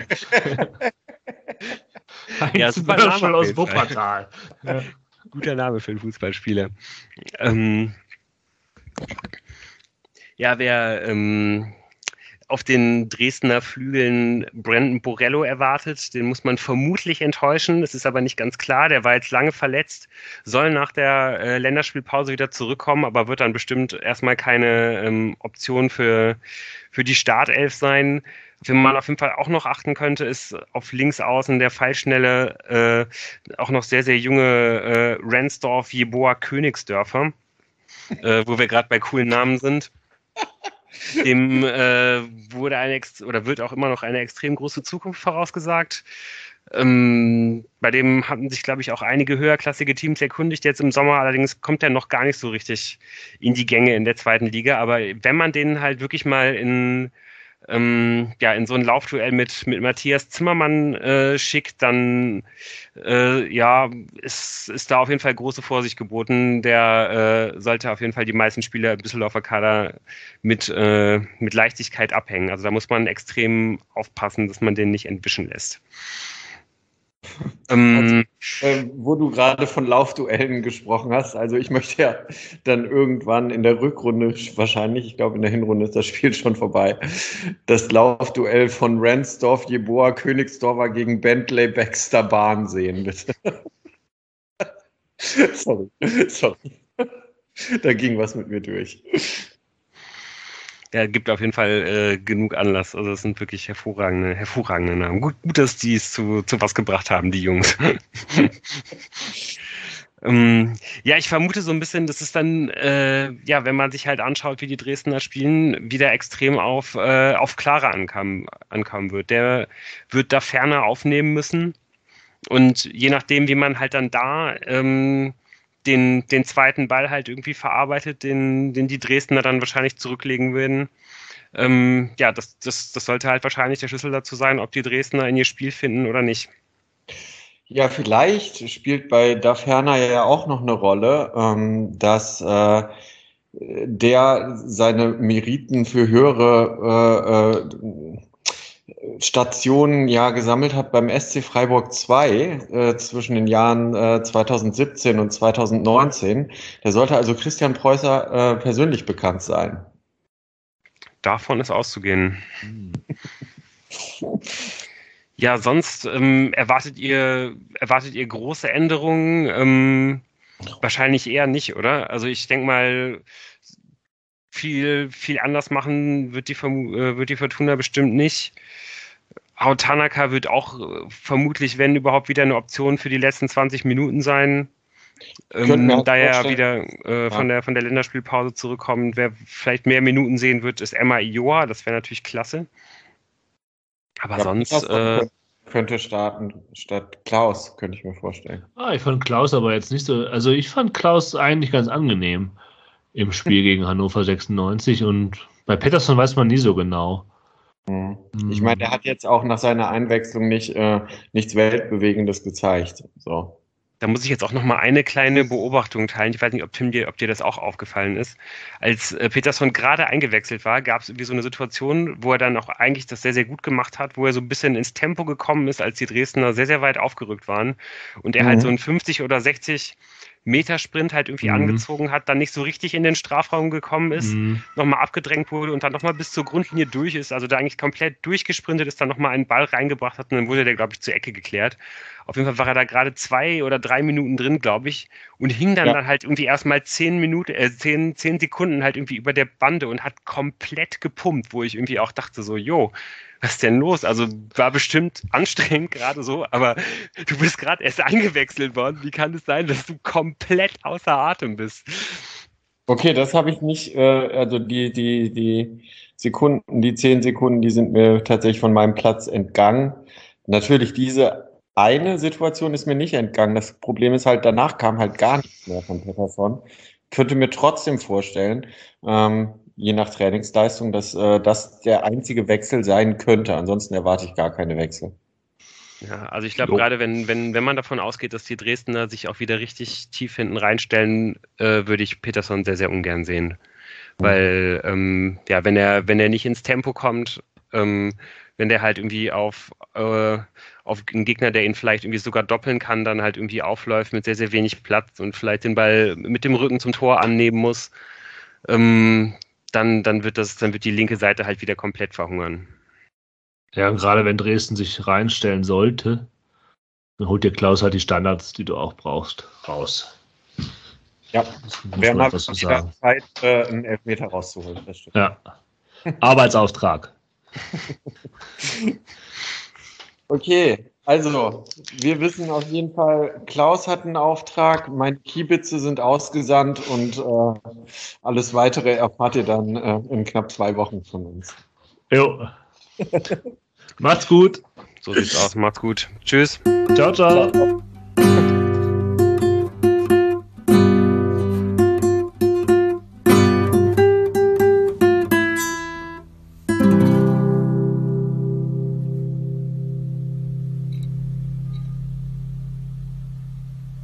Heinz Ja, Mörschel aus Wuppertal. Ja. Guter Name für einen Fußballspieler. Ähm, Ja, wer, ähm, auf den Dresdner Flügeln Brandon Borello erwartet. Den muss man vermutlich enttäuschen. Es ist aber nicht ganz klar. Der war jetzt lange verletzt, soll nach der äh, Länderspielpause wieder zurückkommen, aber wird dann bestimmt erstmal keine ähm, Option für, für die Startelf sein. Auf den man auf jeden Fall auch noch achten könnte, ist auf links außen der pfeilschnelle, äh, auch noch sehr, sehr junge äh, Ransdorf Jeboa Königsdörfer, äh, wo wir gerade bei coolen Namen sind. Dem äh, wurde eine ex- oder wird auch immer noch eine extrem große Zukunft vorausgesagt. Ähm, bei dem hatten sich, glaube ich, auch einige höherklassige Teams erkundigt jetzt im Sommer. Allerdings kommt er noch gar nicht so richtig in die Gänge in der zweiten Liga. Aber wenn man den halt wirklich mal in ähm, ja, in so ein Laufduell mit, mit Matthias Zimmermann äh, schickt, dann äh, ja, ist, ist da auf jeden Fall große Vorsicht geboten. Der äh, sollte auf jeden Fall die meisten Spieler im Düsseldorfer Kader mit, äh, mit Leichtigkeit abhängen. Also da muss man extrem aufpassen, dass man den nicht entwischen lässt. Also, äh, wo du gerade von Laufduellen gesprochen hast, also ich möchte ja dann irgendwann in der Rückrunde wahrscheinlich, ich glaube in der Hinrunde ist das Spiel schon vorbei, das Laufduell von Ransdorf Jeboa Königsdorfer gegen Bentley Baxter Bahn sehen, bitte. sorry, sorry. Da ging was mit mir durch. Ja, gibt auf jeden Fall äh, genug Anlass. Also es sind wirklich hervorragende, hervorragende Namen. Gut, gut, dass die es zu, zu was gebracht haben, die Jungs. ähm, ja, ich vermute so ein bisschen, dass es dann, äh, ja, wenn man sich halt anschaut, wie die Dresdner spielen, wieder extrem auf, äh, auf Clara ankam, ankommen wird. Der wird da ferner aufnehmen müssen. Und je nachdem, wie man halt dann da ähm, den, den zweiten Ball halt irgendwie verarbeitet, den, den die Dresdner dann wahrscheinlich zurücklegen würden. Ähm, ja, das, das, das sollte halt wahrscheinlich der Schlüssel dazu sein, ob die Dresdner in ihr Spiel finden oder nicht. Ja, vielleicht spielt bei Daferner ja auch noch eine Rolle, ähm, dass äh, der seine Meriten für höhere äh, äh, Stationen ja gesammelt hat beim S C Freiburg zwei äh, zwischen den Jahren äh, zweitausendsiebzehn und zweitausendneunzehn. Der sollte also Christian Preußer äh, persönlich bekannt sein. Davon ist auszugehen. Ja, sonst ähm, erwartet ihr erwartet ihr große Änderungen? Ähm, wahrscheinlich eher nicht, oder? Also ich denke mal, viel viel anders machen wird die Vermu- äh, wird die Fortuna bestimmt nicht. Tanaka wird auch äh, vermutlich, wenn überhaupt, wieder eine Option für die letzten zwanzig Minuten sein. Ähm, halt da er wieder äh, von, der, von der Länderspielpause zurückkommt. Wer vielleicht mehr Minuten sehen wird, ist Emma Ioa. Das wäre natürlich klasse. Aber ja, sonst... Äh, könnte starten statt Klaus, könnte ich mir vorstellen. Ah, ich fand Klaus aber jetzt nicht so... Also ich fand Klaus eigentlich ganz angenehm im Spiel gegen Hannover sechsundneunzig. Und bei Pettersson weiß man nie so genau. Ich meine, er hat jetzt auch nach seiner Einwechslung nicht äh, nichts Weltbewegendes gezeigt. So. Da muss ich jetzt auch noch mal eine kleine Beobachtung teilen. Ich weiß nicht, ob Tim dir, ob dir das auch aufgefallen ist. Als äh, Pettersson gerade eingewechselt war, gab es irgendwie so eine Situation, wo er dann auch eigentlich das sehr, sehr gut gemacht hat, wo er so ein bisschen ins Tempo gekommen ist, als die Dresdner sehr, sehr weit aufgerückt waren und er mhm. halt so einen fünfzig oder sechzig Meter Sprint halt irgendwie mhm. angezogen hat, dann nicht so richtig in den Strafraum gekommen ist, mhm. nochmal abgedrängt wurde und dann nochmal bis zur Grundlinie durch ist, also da eigentlich komplett durchgesprintet ist, dann nochmal einen Ball reingebracht hat und dann wurde der, glaube ich, zur Ecke geklärt. Auf jeden Fall war er da gerade zwei oder drei Minuten drin, glaube ich, und hing dann, ja. dann halt irgendwie erstmal zehn Minuten, äh, zehn, zehn Sekunden halt irgendwie über der Bande und hat komplett gepumpt, wo ich irgendwie auch dachte so, jo, was ist denn los? Also war bestimmt anstrengend gerade so, aber du bist gerade erst eingewechselt worden. Wie kann es sein, dass du komplett außer Atem bist? Okay, das habe ich nicht, äh, also die, die, die Sekunden, die zehn Sekunden, die sind mir tatsächlich von meinem Platz entgangen. Natürlich, diese eine Situation ist mir nicht entgangen. Das Problem ist halt, danach kam halt gar nichts mehr von Pettersson. Ich könnte mir trotzdem vorstellen, ähm, je nach Trainingsleistung, dass äh, das der einzige Wechsel sein könnte. Ansonsten erwarte ich gar keine Wechsel. Ja, also ich glaube, gerade wenn, wenn, wenn man davon ausgeht, dass die Dresdner sich auch wieder richtig tief hinten reinstellen, äh, würde ich Pettersson sehr, sehr ungern sehen. Mhm. Weil, ähm, ja, wenn er, wenn er nicht ins Tempo kommt, ähm, wenn der halt irgendwie auf, äh, auf einen Gegner, der ihn vielleicht irgendwie sogar doppeln kann, dann halt irgendwie aufläuft mit sehr, sehr wenig Platz und vielleicht den Ball mit dem Rücken zum Tor annehmen muss, ähm, dann, dann wird das, dann wird die linke Seite halt wieder komplett verhungern. Ja, und gerade wenn Dresden sich reinstellen sollte, dann holt dir Klaus halt die Standards, die du auch brauchst, raus. Ja, wir haben was zu sagen. Zeit, äh, einen Elfmeter rauszuholen. Das stimmt. Ja, Arbeitsauftrag. Okay, also wir wissen auf jeden Fall, Klaus hat einen Auftrag, meine Kiebitze sind ausgesandt und äh, alles Weitere erfahrt ihr dann äh, in knapp zwei Wochen von uns. Jo. Macht's gut. So sieht's aus. Macht's gut. Tschüss. Ciao, ciao. ciao.